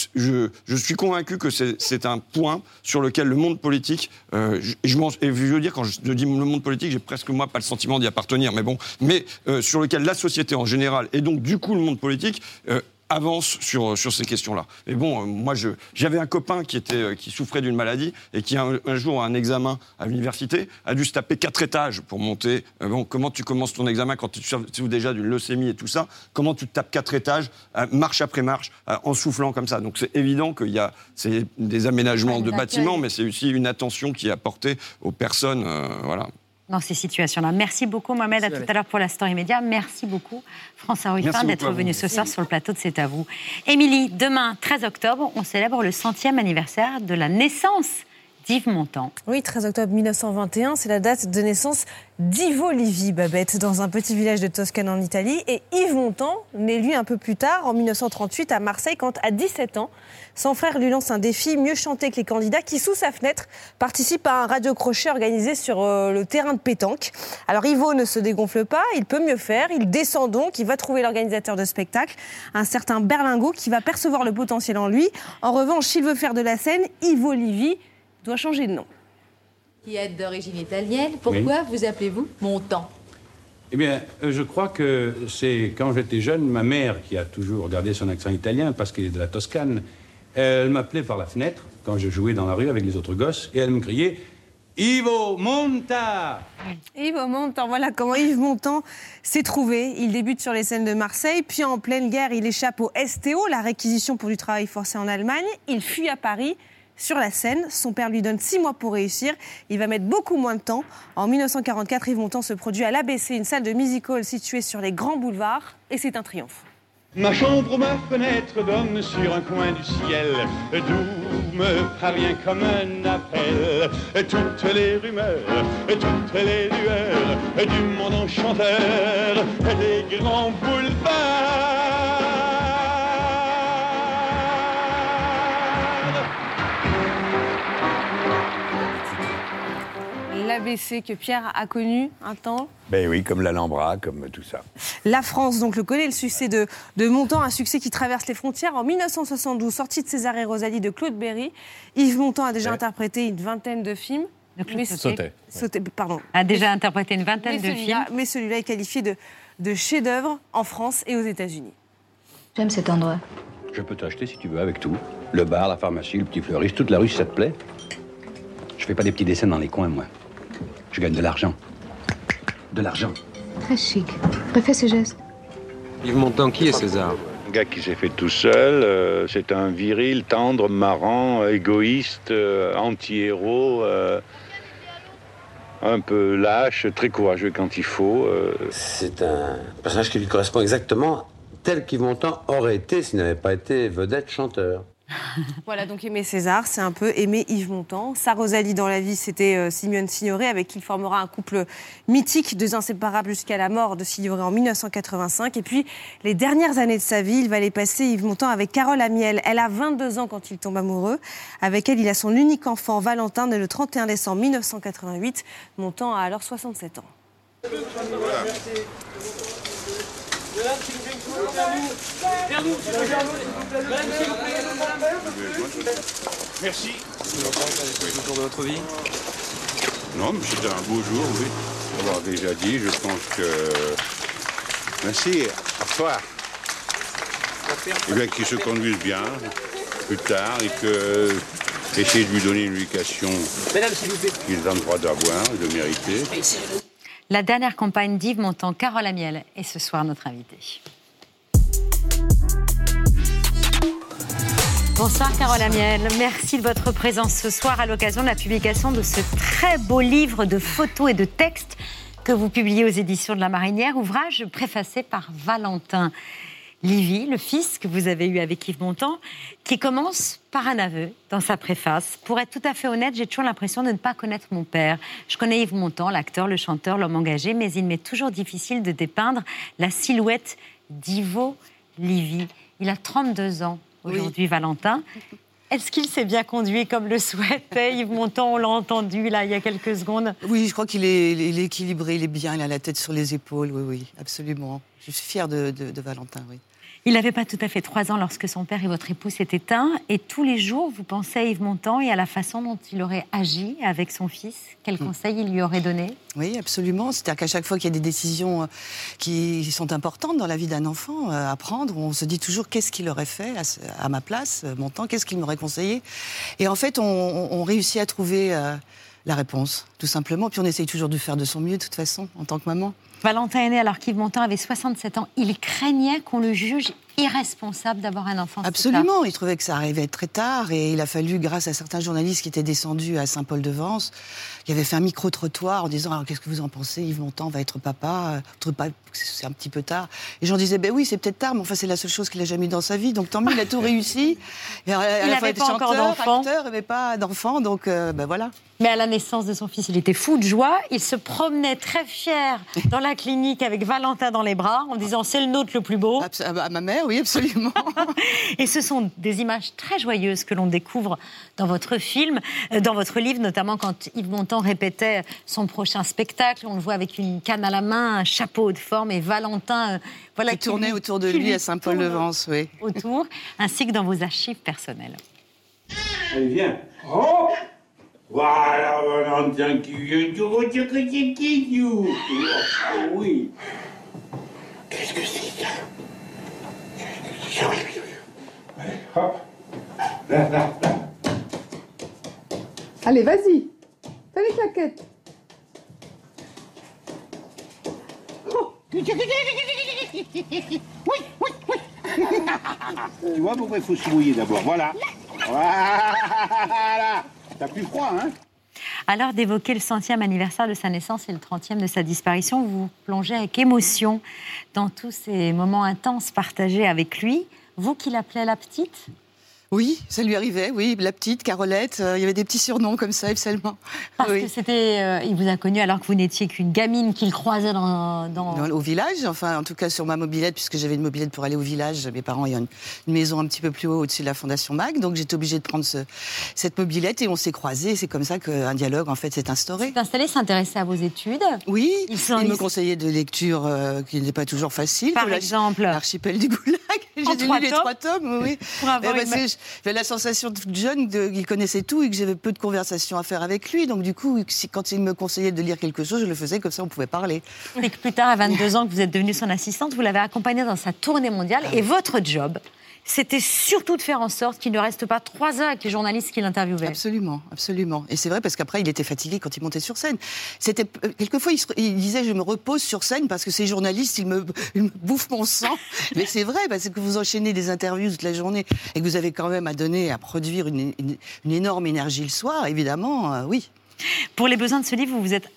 [SPEAKER 14] je suis convaincu que c'est un point sur lequel le monde politique, et je veux dire, quand je dis le monde politique, j'ai presque moi pas le sentiment d'y appartenir, mais sur lequel la société en général, et donc du coup le monde politique, avance sur ces questions-là. Et bon, moi, j'avais un copain qui souffrait d'une maladie et qui, un jour, à un examen à l'université, a dû se taper 4 étages pour monter. Comment tu commences ton examen quand tu souffres déjà d'une leucémie et tout ça? Comment tu te tapes 4 étages, marche après marche, en soufflant comme ça? Donc, c'est évident c'est des aménagements de bâtiments, mais c'est aussi une attention qui est apportée aux personnes, voilà.
[SPEAKER 1] Dans ces situations-là. Merci beaucoup, Mohamed. À tout à l'heure pour la Story Média. Merci beaucoup, François Ruffin, d'être venu ce soir sur le plateau de C'est à vous. Émilie, demain, 13 octobre, on célèbre le 100e anniversaire de la naissance d'Yves Montand.
[SPEAKER 3] Oui, 13 octobre 1921, c'est la date de naissance d'Ivo Livi, Babette, dans un petit village de Toscane en Italie. Et Yves Montand naît, lui, un peu plus tard, en 1938, à Marseille, quand, à 17 ans, son frère lui lance un défi, mieux chanter que les candidats, qui, sous sa fenêtre, participe à un radio-crochet organisé sur le terrain de pétanque. Alors, Ivo ne se dégonfle pas, il peut mieux faire, il descend donc, il va trouver l'organisateur de spectacle, un certain Berlingot, qui va percevoir le potentiel en lui. En revanche, s'il veut faire de la scène, Ivo Livi doit changer de nom.
[SPEAKER 6] Qui êtes d'origine italienne, pourquoi vous appelez-vous Montand?
[SPEAKER 22] Eh bien, je crois que c'est quand j'étais jeune, ma mère, qui a toujours gardé son accent italien, parce qu'elle est de la Toscane, elle m'appelait par la fenêtre, quand je jouais dans la rue avec les autres gosses, et elle me criait « Ivo Monta !»
[SPEAKER 3] Ivo Montand, voilà comment Yves Montand s'est trouvé. Il débute sur les scènes de Marseille, puis en pleine guerre, il échappe au STO, la réquisition pour du travail forcé en Allemagne. Il fuit à Paris. Sur la scène, son père lui donne 6 mois pour réussir. Il va mettre beaucoup moins de temps. En 1944, Yves Montand se produit à l'ABC, une salle de music-hall située sur les grands boulevards, et c'est un triomphe.
[SPEAKER 23] Ma chambre, ma fenêtre donne sur un coin du ciel, d'où me parvient comme un appel toutes les rumeurs, toutes les lueurs du monde enchanteur des grands boulevards.
[SPEAKER 3] L'ABC que Pierre a connu un temps.
[SPEAKER 2] Ben oui, comme l'Alhambra, comme tout ça.
[SPEAKER 3] La France, donc, le connaît, le succès de Montand, un succès qui traverse les frontières. En 1972, sortie de César et Rosalie de Claude Berry, Yves Montand a déjà interprété une vingtaine de films.
[SPEAKER 1] A déjà interprété une vingtaine de films.
[SPEAKER 3] Mais celui-là est qualifié de chef-d'œuvre en France et aux États-Unis.
[SPEAKER 6] J'aime cet endroit.
[SPEAKER 22] Je peux t'acheter si tu veux avec tout. Le bar, la pharmacie, le petit fleuriste, toute la rue si ça te plaît. Je fais pas des petits dessins dans les coins, moi. Je gagne de l'argent. De l'argent.
[SPEAKER 6] Très chic. Refais ce geste.
[SPEAKER 24] Yves Montand, qui est César?
[SPEAKER 22] Un gars qui s'est fait tout seul. C'est un viril, tendre, marrant, égoïste, anti-héros, un peu lâche, très courageux quand il faut.
[SPEAKER 24] C'est un personnage qui lui correspond exactement tel qu'Yves Montand aurait été s'il n'avait pas été vedette chanteur.
[SPEAKER 3] Voilà, donc aimer César, c'est un peu aimer Yves Montand. Sa Rosalie dans la vie, c'était Simeone Signoret, avec qui il formera un couple mythique, 2 inséparables jusqu'à la mort de Signoret en 1985. Et puis, les dernières années de sa vie, il va les passer, Yves Montand, avec Carole Amiel. Elle a 22 ans quand il tombe amoureux. Avec elle, il a son unique enfant, Valentin, né le 31 décembre 1988. Montand a alors 67 ans.
[SPEAKER 22] Merci.
[SPEAKER 24] Le tour de votre vie?
[SPEAKER 22] Non, mais c'était un beau jour, oui. Pour avoir déjà dit, je pense que... Merci, au revoir. Eh bien, qu'il se conduise bien, plus tard, et que... Essayer de lui donner une éducation qu'il a le droit d'avoir et de mériter.
[SPEAKER 1] La dernière campagne d'Yves Montand, Carole Amiel, est ce soir notre invitée. Bonsoir Carole Amiel, merci de votre présence ce soir à l'occasion de la publication de ce très beau livre de photos et de textes que vous publiez aux éditions de La Marinière, ouvrage préfacé par Valentin Livy, le fils que vous avez eu avec Yves Montand, qui commence par un aveu dans sa préface. Pour être tout à fait honnête, j'ai toujours l'impression de ne pas connaître mon père. Je connais Yves Montand, l'acteur, le chanteur, l'homme engagé, mais il m'est toujours difficile de dépeindre la silhouette d'Ivo Livy. Il a 32 ans aujourd'hui, Valentin. Est-ce qu'il s'est bien conduit comme le souhaitait Yves Montand? On l'a entendu là il y a quelques secondes.
[SPEAKER 7] Oui, je crois qu'il est équilibré, il est bien, il a la tête sur les épaules, oui, absolument. Je suis fière de Valentin, oui.
[SPEAKER 1] Il n'avait pas tout à fait 3 ans lorsque son père et votre époux s'est éteints. Et tous les jours, vous pensez à Yves Montand et à la façon dont il aurait agi avec son fils. Quel conseil il lui aurait donné?
[SPEAKER 7] Oui, absolument. C'est-à-dire qu'à chaque fois qu'il y a des décisions qui sont importantes dans la vie d'un enfant à prendre, on se dit toujours qu'est-ce qu'il aurait fait à ma place, Montand, qu'est-ce qu'il m'aurait conseillé. Et en fait, on réussit à trouver la réponse, tout simplement. Puis on essaye toujours de faire de son mieux, de toute façon, en tant que maman.
[SPEAKER 1] Valentin est né alors qu'Yves Montand avait 67 ans. Il craignait qu'on le juge irresponsable d'avoir un enfant.
[SPEAKER 7] Absolument, il trouvait que ça arrivait très tard et il a fallu, grâce à certains journalistes qui étaient descendus à Saint-Paul-de-Vence, qui avaient fait un micro-trottoir en disant « Alors qu'est-ce que vous en pensez, Yves Montand va être papa, c'est un petit peu tard ». Et j'en disais « Ben oui, c'est peut-être tard, mais enfin c'est la seule chose qu'il a jamais eu dans sa vie, donc tant mieux, il a tout réussi ». Il
[SPEAKER 1] n'avait pas encore d'enfant.
[SPEAKER 7] Il n'avait pas d'enfant, donc ben voilà.
[SPEAKER 1] Mais à la naissance de son fils, il était fou de joie. Il se promenait très fier dans la clinique avec Valentin dans les bras, en disant « C'est le nôtre le plus beau ».
[SPEAKER 7] À ma mère, oui, absolument.
[SPEAKER 1] Et ce sont des images très joyeuses que l'on découvre dans votre film, dans votre livre, notamment quand Yves Montand répétait son prochain spectacle. On le voit avec une canne à la main, un chapeau de forme, et Valentin
[SPEAKER 7] qui tournait autour de lui à Saint-Paul-de-Vence, oui.
[SPEAKER 1] Autour, ainsi que dans vos archives personnelles.
[SPEAKER 22] Allez, viens. Hop. Voilà, Valentin qui vient. Tu retires que c'est qui, oui. Qu'est-ce que c'est ça? Allez, hop. Là.
[SPEAKER 9] Allez, vas-y. Fais les claquettes.
[SPEAKER 22] Oh. Oui. Tu vois pourquoi il faut se mouiller d'abord? Voilà. T'as plus froid, hein?
[SPEAKER 1] À l'heure d'évoquer le 100e anniversaire de sa naissance et le 30e de sa disparition, vous vous plongez avec émotion dans tous ces moments intenses partagés avec lui. Vous qui l'appelez la petite?
[SPEAKER 7] Oui, ça lui arrivait, oui, la petite, Carolette, il y avait des petits surnoms comme ça, seulement.
[SPEAKER 1] Parce que c'était, il vous a connu alors que vous n'étiez qu'une gamine qu'il croisait
[SPEAKER 7] au village, enfin en tout cas sur ma mobilette, puisque j'avais une mobilette pour aller au village. Mes parents, il y a une maison un petit peu plus haut au-dessus de la Fondation Mag, donc j'étais obligée de prendre cette mobilette et on s'est croisés. C'est comme ça qu'un dialogue en fait s'est instauré.
[SPEAKER 1] S'est installé, s'intéressait à vos études.
[SPEAKER 7] Oui, il me conseillait de lecture qui n'est pas toujours facile.
[SPEAKER 1] Par exemple,
[SPEAKER 7] l'archipel du Goulag. J'ai lu les 3 tomes, oui. J'avais la sensation toute jeune qu'il connaissait tout et que j'avais peu de conversations à faire avec lui. Donc du coup, quand il me conseillait de lire quelque chose, je le faisais comme ça, on pouvait parler.
[SPEAKER 1] Et que plus tard, à 22 ans, que vous êtes devenue son assistante, vous l'avez accompagné dans sa tournée mondiale. Et votre job, c'était surtout de faire en sorte qu'il ne reste pas 3 heures avec les journalistes qui l'interviewaient.
[SPEAKER 7] Absolument, absolument. Et c'est vrai parce qu'après, il était fatigué quand il montait sur scène. Quelquefois, il disait « je me repose sur scène parce que ces journalistes, ils me bouffent mon sang ». Mais c'est vrai, parce que vous enchaînez des interviews toute la journée et que vous avez quand même à produire une énorme énergie le soir, évidemment, oui.
[SPEAKER 1] Pour les besoins de ce livre, vous êtes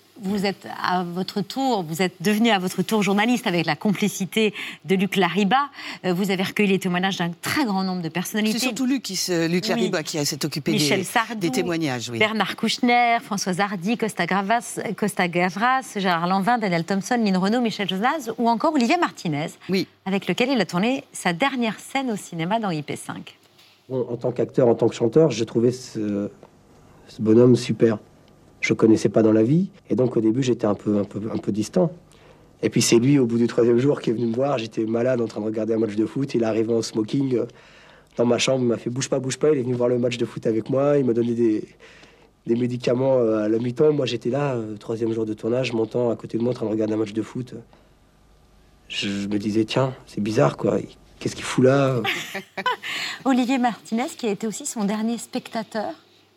[SPEAKER 1] devenu à votre tour journaliste avec la complicité de Luc Lariba. Vous avez recueilli les témoignages d'un très grand nombre de personnalités.
[SPEAKER 7] C'est surtout Luc Lariba qui s'est occupé des témoignages. Oui.
[SPEAKER 1] Bernard Kouchner, Françoise Hardy, Costa Gavras, Gérard Lanvin, Daniel Thompson, Lynn Renaud, Michel Jonas ou encore Olivier Martinez, avec lequel il a tourné sa dernière scène au cinéma dans IP5.
[SPEAKER 12] Bon, en tant qu'acteur, en tant que chanteur, j'ai trouvé ce bonhomme super. Je ne connaissais pas dans la vie, et donc au début j'étais un peu distant. Et puis c'est lui, au bout du 3e jour, qui est venu me voir. J'étais malade en train de regarder un match de foot. Il est arrivé en smoking dans ma chambre, il m'a fait bouge pas. Il est venu voir le match de foot avec moi. Il m'a donné des médicaments à la mi-temps. Moi j'étais là, 3e jour de tournage, je m'entends à côté de moi en train de regarder un match de foot. Je me disais tiens, c'est bizarre quoi. Qu'est-ce qu'il fout là?
[SPEAKER 1] Olivier Martinez, qui a été aussi son dernier spectateur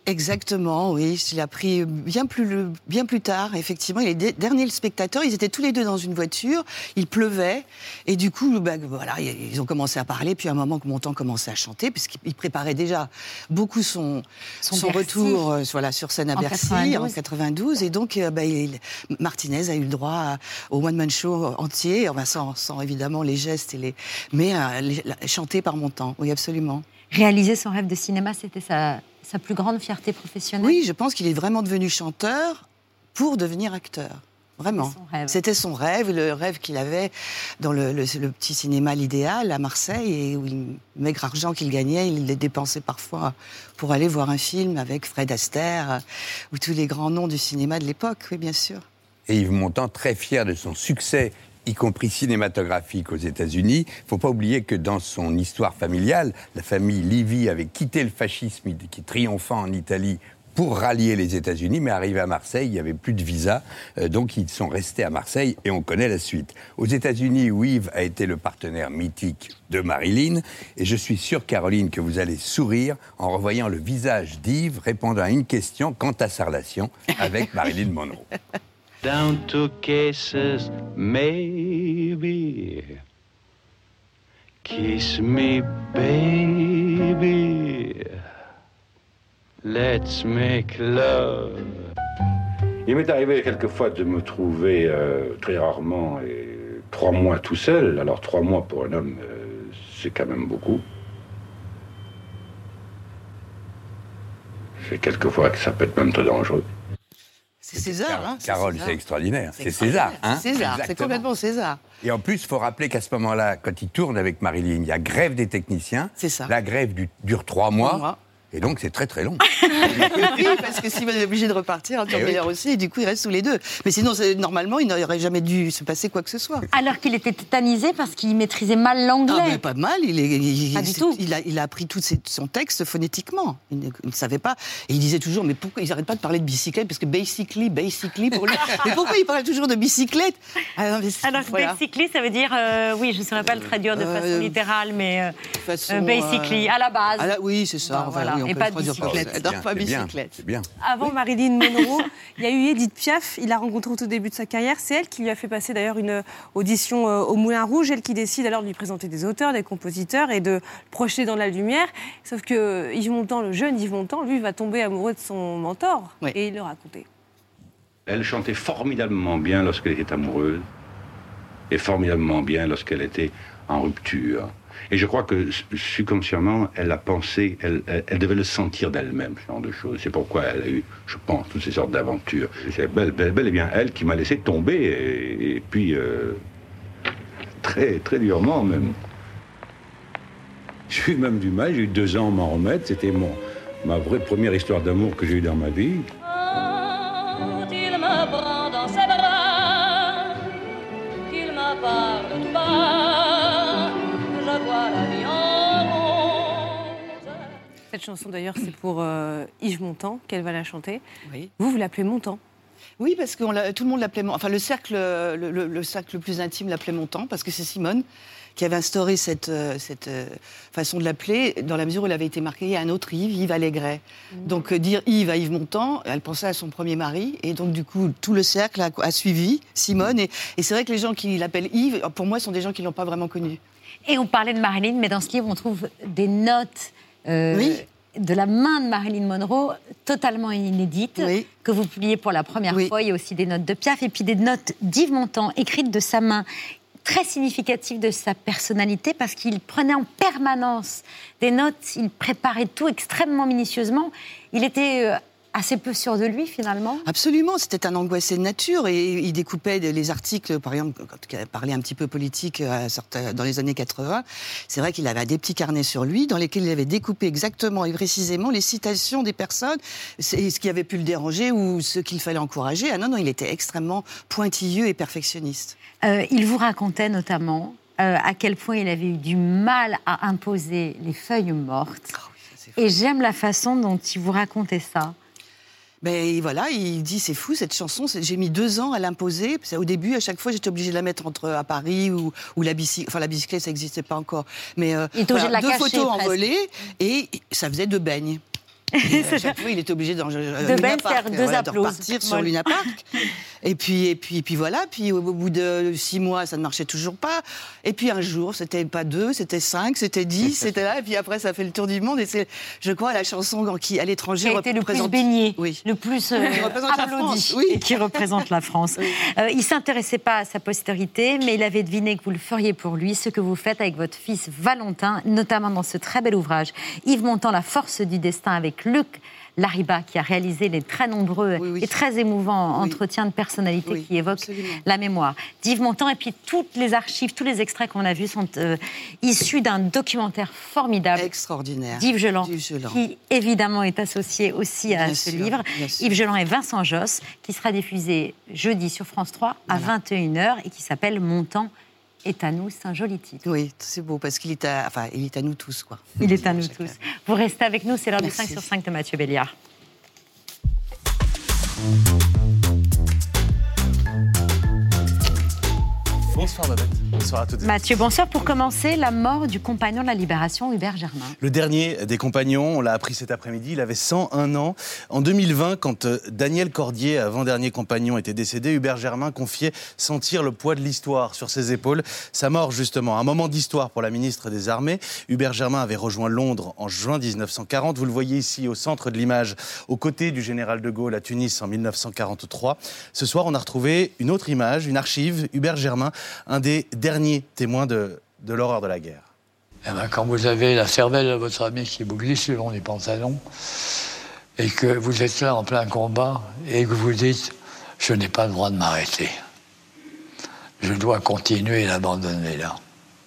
[SPEAKER 7] Exactement, oui. Il a pris bien plus tard, effectivement. Les derniers spectateurs, ils étaient tous les deux dans une voiture, il pleuvait, et du coup, voilà, ils ont commencé à parler, puis à un moment, Montand commençait à chanter, puisqu'il préparait déjà beaucoup son retour voilà, sur scène à Bercy, en 92, et donc Martinez a eu le droit au one-man show entier, sans évidemment les gestes, mais chanté par Montand, oui, absolument.
[SPEAKER 1] Réaliser son rêve de cinéma, c'était sa plus grande fierté professionnelle.
[SPEAKER 7] Oui, je pense qu'il est vraiment devenu chanteur pour devenir acteur. Vraiment. C'était son rêve, le rêve qu'il avait dans le petit cinéma L'Idéal à Marseille, et où le maigre argent qu'il gagnait, il les dépensait parfois pour aller voir un film avec Fred Astaire ou tous les grands noms du cinéma de l'époque, oui, bien sûr.
[SPEAKER 2] Et Yves Montand, très fier de son succès, y compris cinématographique aux États-Unis. Il ne faut pas oublier que dans son histoire familiale, la famille Livy avait quitté le fascisme qui triomphant en Italie pour rallier les États-Unis, mais arrivé à Marseille, il n'y avait plus de visa, donc ils sont restés à Marseille et on connaît la suite. Aux États-Unis, où Yves a été le partenaire mythique de Marilyn, et je suis sûr, Caroline, que vous allez sourire en revoyant le visage d'Yves répondant à une question quant à sa relation avec Marilyn Monroe.
[SPEAKER 23] Down to kisses, maybe. Kiss me, baby. Let's make love.
[SPEAKER 22] Il m'est arrivé quelquefois de me trouver très rarement 3 mois tout seul. Alors 3 mois pour un homme, c'est quand même beaucoup. C'est quelquefois que ça peut être même trop dangereux.
[SPEAKER 7] C'est César, hein.
[SPEAKER 2] Carole, c'est extraordinaire. C'est César, hein.
[SPEAKER 7] C'est César, c'est complètement César.
[SPEAKER 2] Et en plus, il faut rappeler qu'à ce moment-là, quand il tourne avec Marilyn, il y a grève des techniciens.
[SPEAKER 7] C'est ça.
[SPEAKER 2] La grève dure 3 mois. Et donc, c'est très, très long.
[SPEAKER 7] Oui, parce que Simone est obligée de repartir, Arthur Miller aussi, et du coup, ils restent tous les deux. Mais sinon, normalement, il n'aurait jamais dû se passer quoi que ce soit.
[SPEAKER 1] Alors qu'il était tétanisé parce qu'il maîtrisait mal l'anglais.
[SPEAKER 7] Ah, mais pas mal, pas du tout. Il a appris tout son texte phonétiquement. Il ne savait pas. Et il disait toujours, mais pourquoi ils n'arrêtent pas de parler de bicyclette? Parce que basically, pour lui. Mais pourquoi il parle toujours de bicyclette?
[SPEAKER 1] Alors basically, ça veut dire, oui, je ne saurais pas le traduire de façon littérale, mais basically, à la base.
[SPEAKER 7] Oui, c'est ça.
[SPEAKER 1] Voilà. Et pas de bicyclette.
[SPEAKER 7] Pas bicyclette.
[SPEAKER 2] C'est bien.
[SPEAKER 3] Avant Marilyn Monroe, il y a eu Edith Piaf. Il l'a rencontrée au tout début de sa carrière. C'est elle qui lui a fait passer d'ailleurs une audition au Moulin Rouge. Elle qui décide alors de lui présenter des auteurs, des compositeurs et de le projeter dans la lumière. Sauf que Yves Montand, le jeune Yves Montand, lui, va tomber amoureux de son mentor. Oui. Et il le racontait.
[SPEAKER 22] Elle chantait formidablement bien lorsqu'elle était amoureuse et formidablement bien lorsqu'elle était en rupture. Et je crois que subconsciemment, elle a pensé, elle devait le sentir d'elle-même, ce genre de choses. C'est pourquoi elle a eu, je pense, toutes ces sortes d'aventures. C'est bel et bien elle qui m'a laissé tomber, et puis très, très durement même. J'ai eu même du mal, j'ai eu 2 ans à m'en remettre. C'était ma vraie première histoire d'amour que j'ai eue dans ma vie.
[SPEAKER 11] Quand il me prend dans ses bras, qu'il me parle tout bas, je vois la vie en rose.
[SPEAKER 3] Cette chanson d'ailleurs, c'est pour Yves Montand qu'elle va la chanter.
[SPEAKER 7] Oui.
[SPEAKER 3] Vous l'appelez Montand?
[SPEAKER 7] Oui, parce que tout le monde l'appelait Montand. Enfin, le cercle le plus intime l'appelait Montand, parce que c'est Simone qui avait instauré cette façon de l'appeler, dans la mesure où elle avait été marquée à un autre Yves, Yves Allégret. Donc dire Yves à Yves Montand, elle pensait à son premier mari, et donc du coup, tout le cercle a suivi Simone. Et c'est vrai que les gens qui l'appellent Yves, pour moi, sont des gens qui ne l'ont pas vraiment connu.
[SPEAKER 1] Et on parlait de Marilyn, mais dans ce livre, on trouve des notes de la main de Marilyn Monroe, totalement inédites, que vous publiez pour la première fois. Il y a aussi des notes de Piaf, et puis des notes d'Yves Montand, écrites de sa main, très significatif de sa personnalité, parce qu'il prenait en permanence des notes, il préparait tout extrêmement minutieusement. Il était assez peu sûr de lui, finalement.
[SPEAKER 7] Absolument, c'était un angoissé de nature, et il découpait les articles, par exemple, quand il parlait un petit peu politique dans les années 80, c'est vrai qu'il avait des petits carnets sur lui, dans lesquels il avait découpé exactement et précisément les citations des personnes, ce qui avait pu le déranger ou ce qu'il fallait encourager. Ah non, il était extrêmement pointilleux et perfectionniste.
[SPEAKER 1] Il vous racontait notamment à quel point il avait eu du mal à imposer les feuilles mortes. Oh oui, et j'aime la façon dont il vous racontait ça.
[SPEAKER 7] Ben voilà, il dit c'est fou cette chanson, j'ai mis 2 ans à l'imposer. Au début, à chaque fois, j'étais obligée de la mettre à Paris ou la bicyclette. Enfin, la bicyclette, ça n'existait pas encore. Mais voilà, 2 photos envolées et ça faisait 2 beignes. Et à chaque fois, il était obligé de repartir sur Luna Park. Et puis voilà. Puis au bout de 6 mois, ça ne marchait toujours pas. Et puis un jour, c'était pas 2, c'était 5, c'était 10, c'était là. Et puis après, ça fait le tour du monde. Et c'est, je crois, la chanson qui, à l'étranger,
[SPEAKER 1] qui a été le plus baigné, le plus applaudi,
[SPEAKER 7] et
[SPEAKER 1] qui représente la France. Il ne s'intéressait pas à sa postérité, mais il avait deviné que vous le feriez pour lui, ce que vous faites avec votre fils Valentin, notamment dans ce très bel ouvrage. Yves Montand, La force du destin, avec Luc Lariba, qui a réalisé les très nombreux et très émouvants entretiens de personnalité qui évoquent la mémoire d'Yves Montand. Et puis toutes les archives, tous les extraits qu'on a vus sont issus d'un documentaire formidable.
[SPEAKER 7] Extraordinaire.
[SPEAKER 1] D'Yves Geland, qui évidemment est associé aussi à ce livre. Yves Geland et Vincent Josse, qui sera diffusé jeudi sur France 3 à 21h et qui s'appelle Montand est à nous, c'est un joli titre.
[SPEAKER 7] Oui, c'est beau, parce qu'il est à nous tous, quoi.
[SPEAKER 1] Il est à nous tous. Vous restez avec nous, c'est l'heure du 5 sur 5 de Mathieu Béliard.
[SPEAKER 8] Bonsoir Babette, bonsoir à toutes et
[SPEAKER 1] Mathieu, bonsoir. Pour commencer, la mort du compagnon de la Libération, Hubert Germain.
[SPEAKER 8] Le dernier des compagnons, on l'a appris cet après-midi, il avait 101 ans. En 2020, quand Daniel Cordier, avant-dernier compagnon, était décédé, Hubert Germain confiait sentir le poids de l'histoire sur ses épaules. Sa mort, justement, un moment d'histoire pour la ministre des Armées. Hubert Germain avait rejoint Londres en juin 1940. Vous le voyez ici au centre de l'image, aux côtés du général de Gaulle à Tunis en 1943. Ce soir, on a retrouvé une autre image, une archive, Hubert Germain, un des derniers témoins de l'horreur de la guerre.
[SPEAKER 13] Eh ben, quand vous avez la cervelle de votre ami qui vous glisse le long des pantalons et que vous êtes là en plein combat et que vous dites « je n'ai pas le droit de m'arrêter, je dois continuer et l'abandonner là ».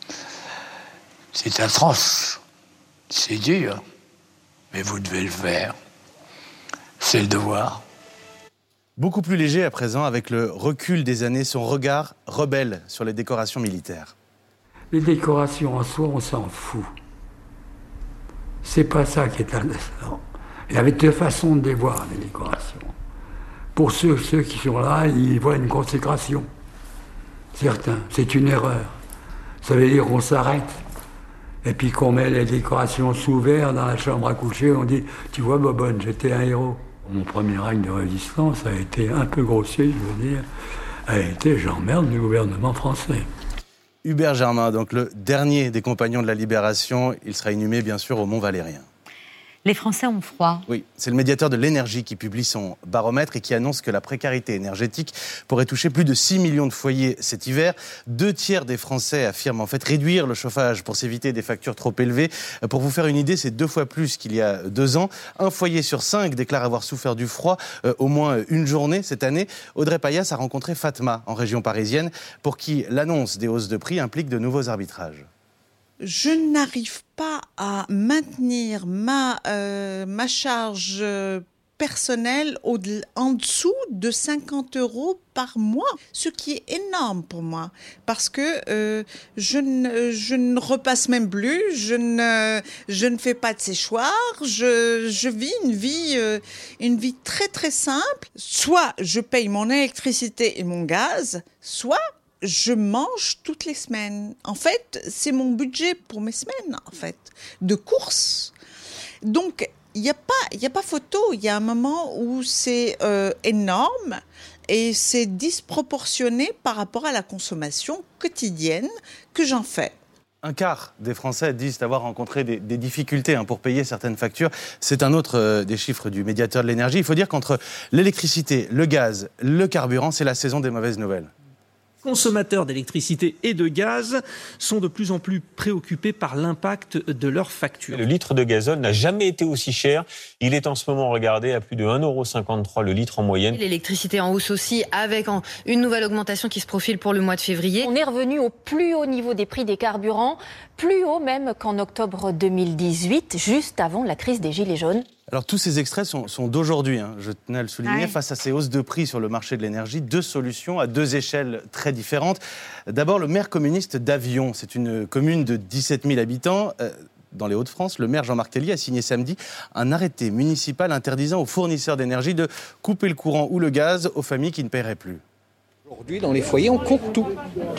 [SPEAKER 13] C'est atroce, c'est dur, mais vous devez le faire, c'est le devoir.
[SPEAKER 8] Beaucoup plus léger à présent, avec le recul des années, son regard rebelle sur les décorations militaires.
[SPEAKER 13] Les décorations en soi, on s'en fout. C'est pas ça qui est intéressant. Il y avait deux façons de les voir, les décorations. Pour ceux qui sont là, ils voient une consécration. Certains, c'est une erreur. Ça veut dire qu'on s'arrête. Et puis qu'on met les décorations sous verre dans la chambre à coucher, on dit « Tu vois, Bobonne, j'étais un héros ». Mon premier acte de résistance a été un peu grossier, je veux dire, a été « j'emmerde le gouvernement français ».
[SPEAKER 8] Hubert Germain, donc le dernier des compagnons de la Libération, il sera inhumé bien sûr au Mont-Valérien.
[SPEAKER 1] Les Français ont froid.
[SPEAKER 8] Oui, c'est le médiateur de l'énergie qui publie son baromètre et qui annonce que la précarité énergétique pourrait toucher plus de 6 millions de foyers cet hiver. 2/3 des Français affirment en fait réduire le chauffage pour s'éviter des factures trop élevées. Pour vous faire une idée, c'est 2 fois plus qu'il y a 2 ans. Un foyer sur 5 déclare avoir souffert du froid au moins une journée cette année. Audrey Payas a rencontré Fatma en région parisienne pour qui l'annonce des hausses de prix implique de nouveaux arbitrages.
[SPEAKER 15] Je n'arrive pas à maintenir ma charge personnelle en dessous de 50 € par mois, ce qui est énorme pour moi, parce que je ne repasse même plus, je ne fais pas de séchoir, je vis une vie très très simple. Soit je paye mon électricité et mon gaz, soit je mange toutes les semaines. En fait, c'est mon budget pour mes semaines, en fait, de courses. Donc, il n'y a pas photo. Il y a un moment où c'est énorme et c'est disproportionné par rapport à la consommation quotidienne que j'en fais.
[SPEAKER 8] Un quart des Français disent avoir rencontré des difficultés pour payer certaines factures. C'est un autre des chiffres du médiateur de l'énergie. Il faut dire qu'entre l'électricité, le gaz, le carburant, c'est la saison des mauvaises nouvelles.
[SPEAKER 17] Consommateurs d'électricité et de gaz sont de plus en plus préoccupés par l'impact de leurs factures.
[SPEAKER 25] Le litre de gazole n'a jamais été aussi cher. Il est en ce moment regardé à plus de 1,53 € le litre en moyenne.
[SPEAKER 26] L'électricité en hausse aussi, avec une nouvelle augmentation qui se profile pour le mois de février.
[SPEAKER 27] On est revenu au plus haut niveau des prix des carburants, plus haut même qu'en octobre 2018, juste avant la crise des Gilets jaunes.
[SPEAKER 8] Alors tous ces extraits sont d'aujourd'hui, je tenais à le souligner, face à ces hausses de prix sur le marché de l'énergie, 2 solutions à 2 échelles très différentes. D'abord, le maire communiste d'Avion, c'est une commune de 17 000 habitants dans les Hauts-de-France. Le maire Jean-Marc Tellier a signé samedi un arrêté municipal interdisant aux fournisseurs d'énergie de couper le courant ou le gaz aux familles qui ne paieraient plus.
[SPEAKER 28] Aujourd'hui, dans les foyers, on compte tout.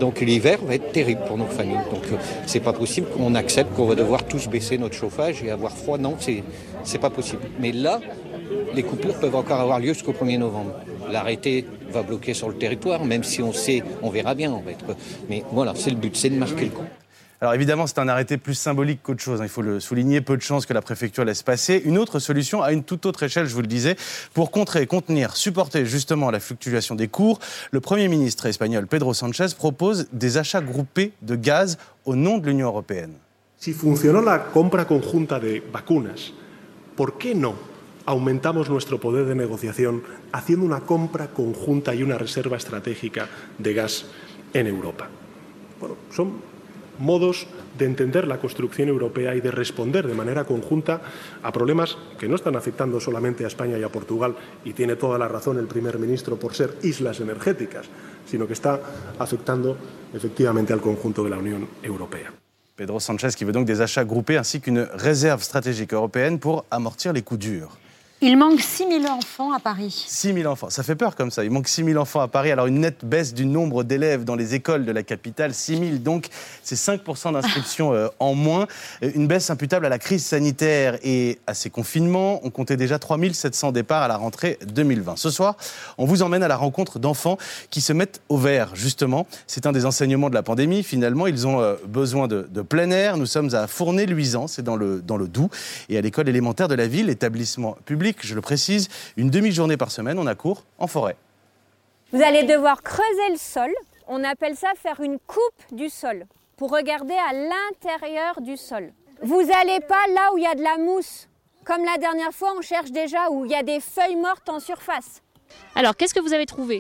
[SPEAKER 5] Donc l'hiver va être terrible pour nos familles. Donc c'est pas possible qu'on accepte qu'on va devoir tous baisser notre chauffage et avoir froid. Non, c'est pas possible. Mais là, les coupures peuvent encore avoir lieu jusqu'au 1er novembre. L'arrêté va bloquer sur le territoire, même si on sait, on verra bien. Mais voilà, c'est le but, c'est de marquer le coup.
[SPEAKER 8] Alors évidemment, c'est un arrêté plus symbolique qu'autre chose, il faut le souligner, peu de chances que la préfecture laisse passer. Une autre solution à une toute autre échelle, je vous le disais, pour contrer, contenir, supporter justement la fluctuation des cours, le Premier ministre espagnol Pedro Sánchez propose des achats groupés de gaz au nom de l'Union européenne.
[SPEAKER 10] Si funcionó la compra conjunta de vacunas, ¿por qué no aumentamos nuestro poder de negociación haciendo una compra conjunta y una reserva estratégica de gas en Europa? Bueno, son modos de entender la construcción europea y de responder de manera conjunta a problemas que no están afectando solamente a España y a Portugal, y tiene toda la razón el primer ministro por ser islas energéticas, sino que está afectando efectivamente al conjunto de la Unión Europea.
[SPEAKER 8] Pedro Sánchez qui veut donc des achats groupés ainsi qu'une réserve stratégique européenne pour amortir les coups durs.
[SPEAKER 1] Il manque 6 000 enfants à Paris.
[SPEAKER 8] 6 000 enfants, ça fait peur comme ça. Il manque 6 000 enfants à Paris. Alors une nette baisse du nombre d'élèves dans les écoles de la capitale, 6 000 donc, c'est 5% d'inscriptions en moins. Une baisse imputable à la crise sanitaire et à ces confinements. On comptait déjà 3 700 départs à la rentrée 2020. Ce soir, on vous emmène à la rencontre d'enfants qui se mettent au vert, justement. C'est un des enseignements de la pandémie. Finalement, ils ont besoin de plein air. Nous sommes à Fournay-Luisant, c'est dans le Doubs. Et à l'école élémentaire de la ville, établissement public, je le précise, une demi-journée par semaine, on a cours en forêt.
[SPEAKER 16] Vous allez devoir creuser le sol. On appelle ça faire une coupe du sol pour regarder à l'intérieur du sol. Vous n'allez pas là où il y a de la mousse. Comme la dernière fois, on cherche déjà où il y a des feuilles mortes en surface.
[SPEAKER 18] Alors, qu'est-ce que vous avez trouvé ?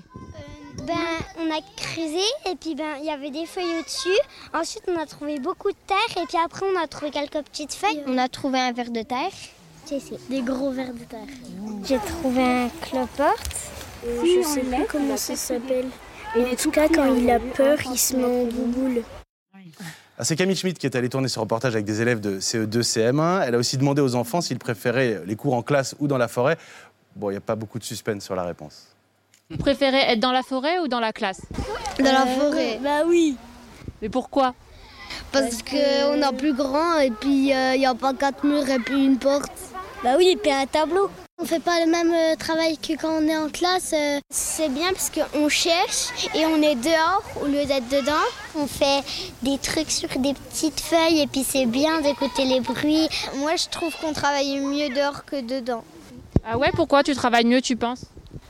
[SPEAKER 19] On a creusé et puis il y avait des feuilles au-dessus. Ensuite, on a trouvé beaucoup de terre et puis après, on a trouvé quelques petites feuilles. On a trouvé un ver de terre. Des gros vers de terre. J'ai trouvé un cloporte.
[SPEAKER 20] Je sais pas comment ça s'appelle. Et en tout cas, quand il a peur, il se met en bouboule.
[SPEAKER 8] C'est Camille Schmitt qui est allée tourner ce reportage avec des élèves de CE2, CM1. Elle a aussi demandé aux enfants s'ils préféraient les cours en classe ou dans la forêt. Bon, il n'y a pas beaucoup de suspense sur la réponse.
[SPEAKER 18] Vous préférez être dans la forêt ou dans la classe ?
[SPEAKER 19] Dans la forêt.
[SPEAKER 20] Bah oui.
[SPEAKER 18] Mais pourquoi ?
[SPEAKER 19] Parce qu'on est plus grand et puis il n'y a pas 4 murs et puis une porte.
[SPEAKER 20] Bah oui, et puis un tableau.
[SPEAKER 19] On ne fait pas le même travail que quand on est en classe. C'est bien parce qu'on cherche et on est dehors au lieu d'être dedans. On fait des trucs sur des petites feuilles et puis c'est bien d'écouter les bruits. Moi, je trouve qu'on travaille mieux dehors que dedans.
[SPEAKER 18] Ah ouais, pourquoi tu travailles mieux, tu penses ?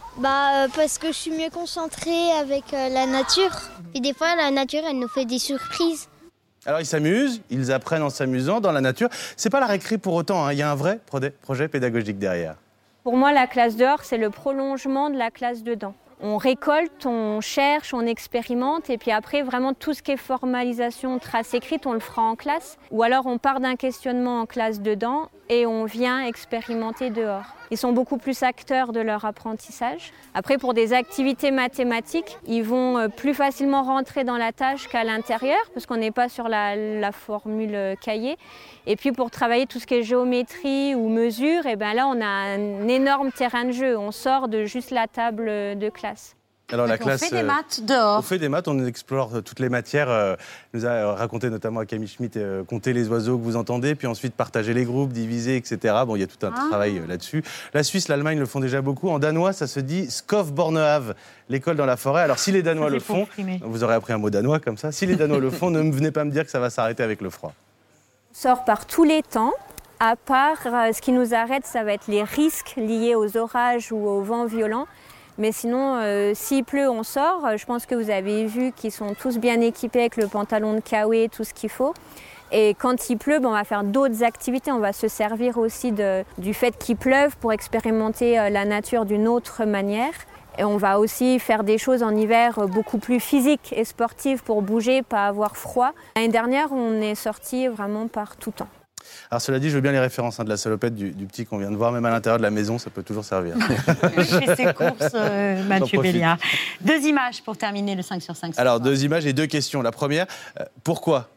[SPEAKER 19] Parce que je suis mieux concentrée avec la nature. Et des fois, la nature, elle nous fait des surprises.
[SPEAKER 8] Alors ils s'amusent, ils apprennent en s'amusant dans la nature. C'est pas la récré pour autant, il y a un vrai projet pédagogique derrière.
[SPEAKER 16] Pour moi, la classe dehors, c'est le prolongement de la classe dedans. On récolte, on cherche, on expérimente et puis après, vraiment tout ce qui est formalisation, trace écrite, on le fera en classe. Ou alors on part d'un questionnement en classe dedans et on vient expérimenter dehors. Ils sont beaucoup plus acteurs de leur apprentissage. Après, pour des activités mathématiques, ils vont plus facilement rentrer dans la tâche qu'à l'intérieur parce qu'on n'est pas sur la formule cahier. Et puis pour travailler tout ce qui est géométrie ou mesure, et là on a un énorme terrain de jeu. On sort de juste la table de classe.
[SPEAKER 8] Alors la classe,
[SPEAKER 1] on fait des maths dehors.
[SPEAKER 8] On fait des maths, on explore toutes les matières. Il nous a raconté notamment à Camille Schmitt compter les oiseaux que vous entendez, puis ensuite partager les groupes, diviser, etc. Bon, il y a tout un travail là-dessus. La Suisse, l'Allemagne le font déjà beaucoup. En danois, ça se dit Skov-Bornehave, l'école dans la forêt. Alors si les Danois le font, vous aurez appris un mot danois comme ça. Si les Danois le font, ne venez pas me dire que ça va s'arrêter avec le froid.
[SPEAKER 16] On sort par tous les temps. À part, ce qui nous arrête, ça va être les risques liés aux orages ou aux vents violents. Mais sinon, s'il pleut, on sort. Je pense que vous avez vu qu'ils sont tous bien équipés avec le pantalon de Kawe, tout ce qu'il faut. Et quand il pleut, on va faire d'autres activités. On va se servir aussi du fait qu'il pleuve pour expérimenter la nature d'une autre manière. Et on va aussi faire des choses en hiver beaucoup plus physiques et sportives pour bouger, pas avoir froid. L'année dernière, on est sortis vraiment par tout temps.
[SPEAKER 8] Alors cela dit, je veux bien les références de la salopette du petit qu'on vient de voir, même à l'intérieur de la maison, ça peut toujours servir.
[SPEAKER 1] Chez ses courses, Mathieu Béliard. 2 images pour terminer le 5 sur 5.
[SPEAKER 8] Alors 2 images et 2 questions. La première, pourquoi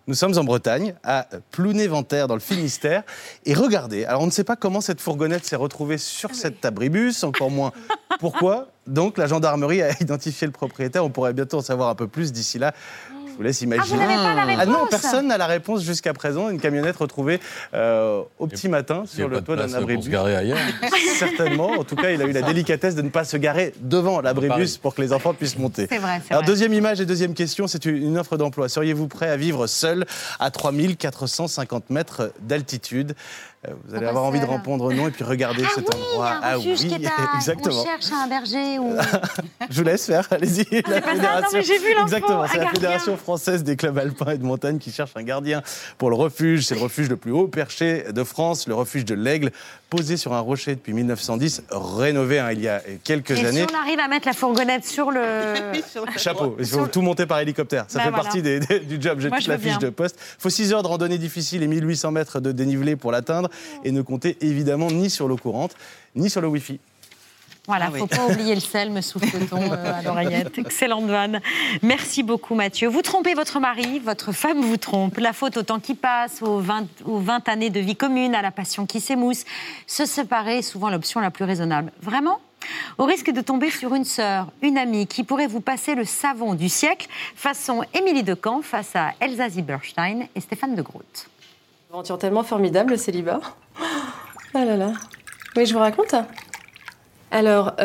[SPEAKER 8] Nous sommes en Bretagne, à Plounéventaire, dans le Finistère. Et regardez, alors on ne sait pas comment cette fourgonnette s'est retrouvée sur cet abribus, encore moins pourquoi. Donc la gendarmerie a identifié le propriétaire. On pourrait bientôt en savoir un peu plus d'ici là. Je vous laisse imaginer.
[SPEAKER 1] Ah, vous n'avez pas la réponse ?
[SPEAKER 8] Ah non, personne n'a la réponse jusqu'à présent. Une camionnette retrouvée au petit matin sur le toit d'un abribus.
[SPEAKER 4] Pour se garer ailleurs.
[SPEAKER 8] Certainement. En tout cas, il a eu la délicatesse de ne pas se garer devant l'abribus pour que les enfants puissent monter.
[SPEAKER 1] C'est vrai, c'est
[SPEAKER 8] Alors,
[SPEAKER 1] vrai.
[SPEAKER 8] deuxième image et deuxième question, c'est une offre d'emploi. Seriez-vous prêt à vivre seul à 3450 mètres d'altitude ? Vous allez avoir envie de répondre non et puis regarder cet endroit.
[SPEAKER 1] Ah oui, qui est à...
[SPEAKER 8] exactement.
[SPEAKER 1] On cherche un berger ou...
[SPEAKER 8] Je vous laisse faire, allez-y.
[SPEAKER 1] La fédération... Non, mais j'ai vu l'info.
[SPEAKER 8] Exactement, c'est la
[SPEAKER 1] gardien.
[SPEAKER 8] Fédération française des clubs alpins et de montagne qui cherche un gardien pour le refuge. C'est le refuge le plus haut perché de France, le refuge de l'Aigle, posé sur un rocher depuis 1910, rénové il y a quelques années.
[SPEAKER 1] Et si on arrive à mettre la fourgonnette sur le...
[SPEAKER 8] Chapeau, il faut tout monter par hélicoptère. Ça fait partie du job. J'ai toute la fiche de poste. Il faut 6 heures de randonnée difficile et 1800 mètres de dénivelé pour l'atteindre. Et ne comptez évidemment ni sur l'eau courante, ni sur le Wi-Fi.
[SPEAKER 1] Voilà, il ne faut pas oublier le sel, me souffle-t-on à l'oreillette. Excellente vanne. Merci beaucoup, Mathieu. Vous trompez votre mari, votre femme vous trompe. La faute au temps qui passe, aux 20 années de vie commune, à la passion qui s'émousse. Se séparer est souvent l'option la plus raisonnable. Vraiment ? Au risque de tomber sur une sœur, une amie qui pourrait vous passer le savon du siècle, façon Émilie Decamp face à Elsa Zilberstein et Stéphane de Groot.
[SPEAKER 6] Aventure tellement formidable, le célibat. Ah là là. Oui, je vous raconte. Alors,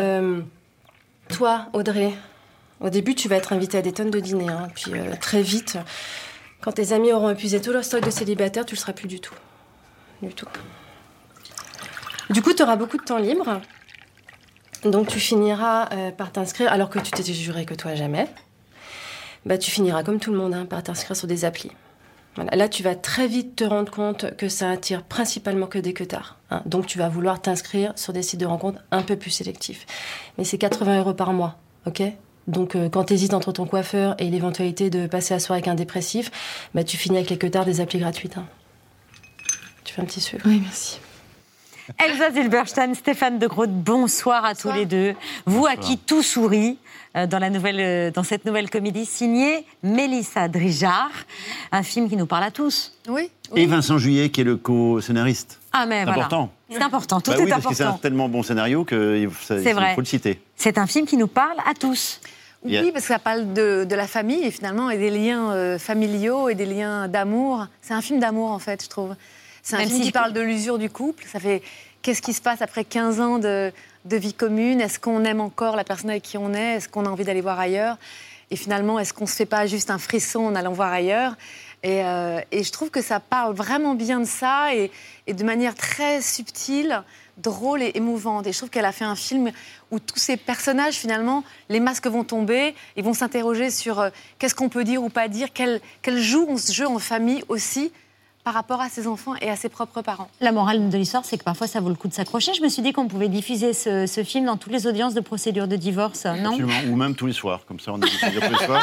[SPEAKER 6] toi, Audrey, au début, tu vas être invitée à des tonnes de dîners. Hein, puis très vite, quand tes amis auront épuisé tout leur stock de célibataires, tu le seras plus du tout. Du tout. Du coup, tu auras beaucoup de temps libre. Donc, tu finiras par t'inscrire, alors que tu t'étais juré que toi, jamais. Bah, tu finiras comme tout le monde, hein, par t'inscrire sur des applis. Voilà. Là, tu vas très vite te rendre compte que ça attire principalement que des queutards. Hein. Donc, tu vas vouloir t'inscrire sur des sites de rencontres un peu plus sélectifs. Mais c'est 80 € par mois, ok ? Donc, quand tu hésites entre ton coiffeur et l'éventualité de passer la soirée avec un dépressif, bah, tu finis avec les queutards des applis gratuites. Hein. Tu fais un petit suivi ? Oui, merci.
[SPEAKER 1] Elsa Zilberstein, Stéphane de Groot, bonsoir à tous les deux. Vous à qui tout sourit dans cette nouvelle comédie signée Mélissa Drijard, un film qui nous parle à tous.
[SPEAKER 6] Oui.
[SPEAKER 9] Et Vincent Juillet qui est le co-scénariste.
[SPEAKER 1] Ah mais voilà.
[SPEAKER 9] Important.
[SPEAKER 1] C'est important, tout
[SPEAKER 9] bah
[SPEAKER 1] est
[SPEAKER 9] oui,
[SPEAKER 1] important.
[SPEAKER 9] Parce que c'est un tellement bon scénario qu'il faut le citer.
[SPEAKER 1] C'est un film qui nous parle à tous.
[SPEAKER 12] Oui, parce que ça parle de la famille et finalement et des liens familiaux et des liens d'amour. C'est un film d'amour en fait, je trouve. C'est un film qui parle de l'usure du couple. Ça fait qu'est-ce qui se passe après 15 ans de vie commune ? Est-ce qu'on aime encore la personne avec qui on est ? Est-ce qu'on a envie d'aller voir ailleurs ? Et finalement, est-ce qu'on ne se fait pas juste un frisson en allant voir ailleurs ? Et je trouve que ça parle vraiment bien de ça et de manière très subtile, drôle et émouvante. Et je trouve qu'elle a fait un film où tous ces personnages, finalement, les masques vont tomber, ils vont s'interroger sur qu'est-ce qu'on peut dire ou pas dire, quel jeu en famille aussi, par rapport à ses enfants et à ses propres parents.
[SPEAKER 1] La morale de l'histoire, c'est que parfois ça vaut le coup de s'accrocher. Je me suis dit qu'on pouvait diffuser ce film dans toutes les audiences de procédure de divorce, non ?
[SPEAKER 9] Absolument, ou même tous les soirs, comme ça on a dit tous les soirs.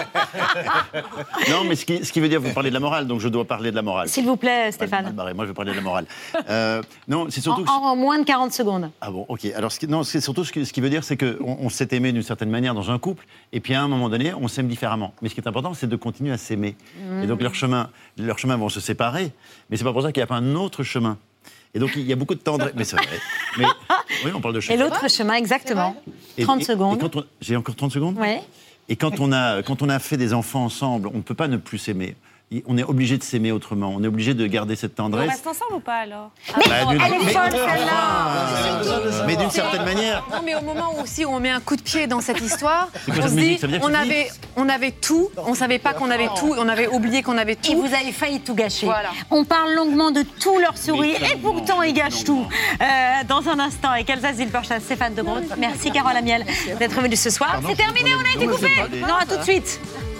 [SPEAKER 9] Non, mais ce qui veut dire, vous parlez de la morale, donc je dois parler de la morale.
[SPEAKER 1] S'il vous plaît, Stéphane.
[SPEAKER 9] Moi, je veux parler de la morale. Non, c'est surtout
[SPEAKER 1] en moins de 40 secondes.
[SPEAKER 9] Ah bon, ok. Alors, c'est surtout ce qui veut dire, c'est qu'on s'est aimé d'une certaine manière dans un couple, et puis à un moment donné, on s'aime différemment. Mais ce qui est important, c'est de continuer à s'aimer. Et donc, leurs chemins vont se séparer, mais c'est pas pour ça qu'il n'y a pas un autre chemin. Et donc, il y a beaucoup de tendresse. Mais c'est vrai. Mais, oui, on parle de chemin.
[SPEAKER 1] Et l'autre chemin, exactement. 30 secondes.
[SPEAKER 9] J'ai encore 30 secondes ?
[SPEAKER 1] Oui.
[SPEAKER 9] Et quand on a fait des enfants ensemble, on ne peut pas ne plus s'aimer. On est obligé de s'aimer autrement. On est obligé de garder cette tendresse.
[SPEAKER 3] On reste ensemble ou pas alors ?
[SPEAKER 1] Elle est folle celle-là.
[SPEAKER 9] Mais d'une certaine manière.
[SPEAKER 12] Non, mais au moment où aussi on met un coup de pied dans cette histoire,
[SPEAKER 9] quoi,
[SPEAKER 12] on se
[SPEAKER 9] musique,
[SPEAKER 12] dit on avait tout, on savait pas qu'on avait tout, on avait oublié qu'on avait tout.
[SPEAKER 1] Et vous avez failli tout gâcher.
[SPEAKER 12] Voilà.
[SPEAKER 1] On parle longuement de tous leurs sourires et pourtant ils gâchent tout. Dans un instant, avec Elsa Zilberstein, Stéphane de Groot. Merci Carole Amiel d'être venue ce soir. C'est terminé, on a été coupés. Non, à tout de suite.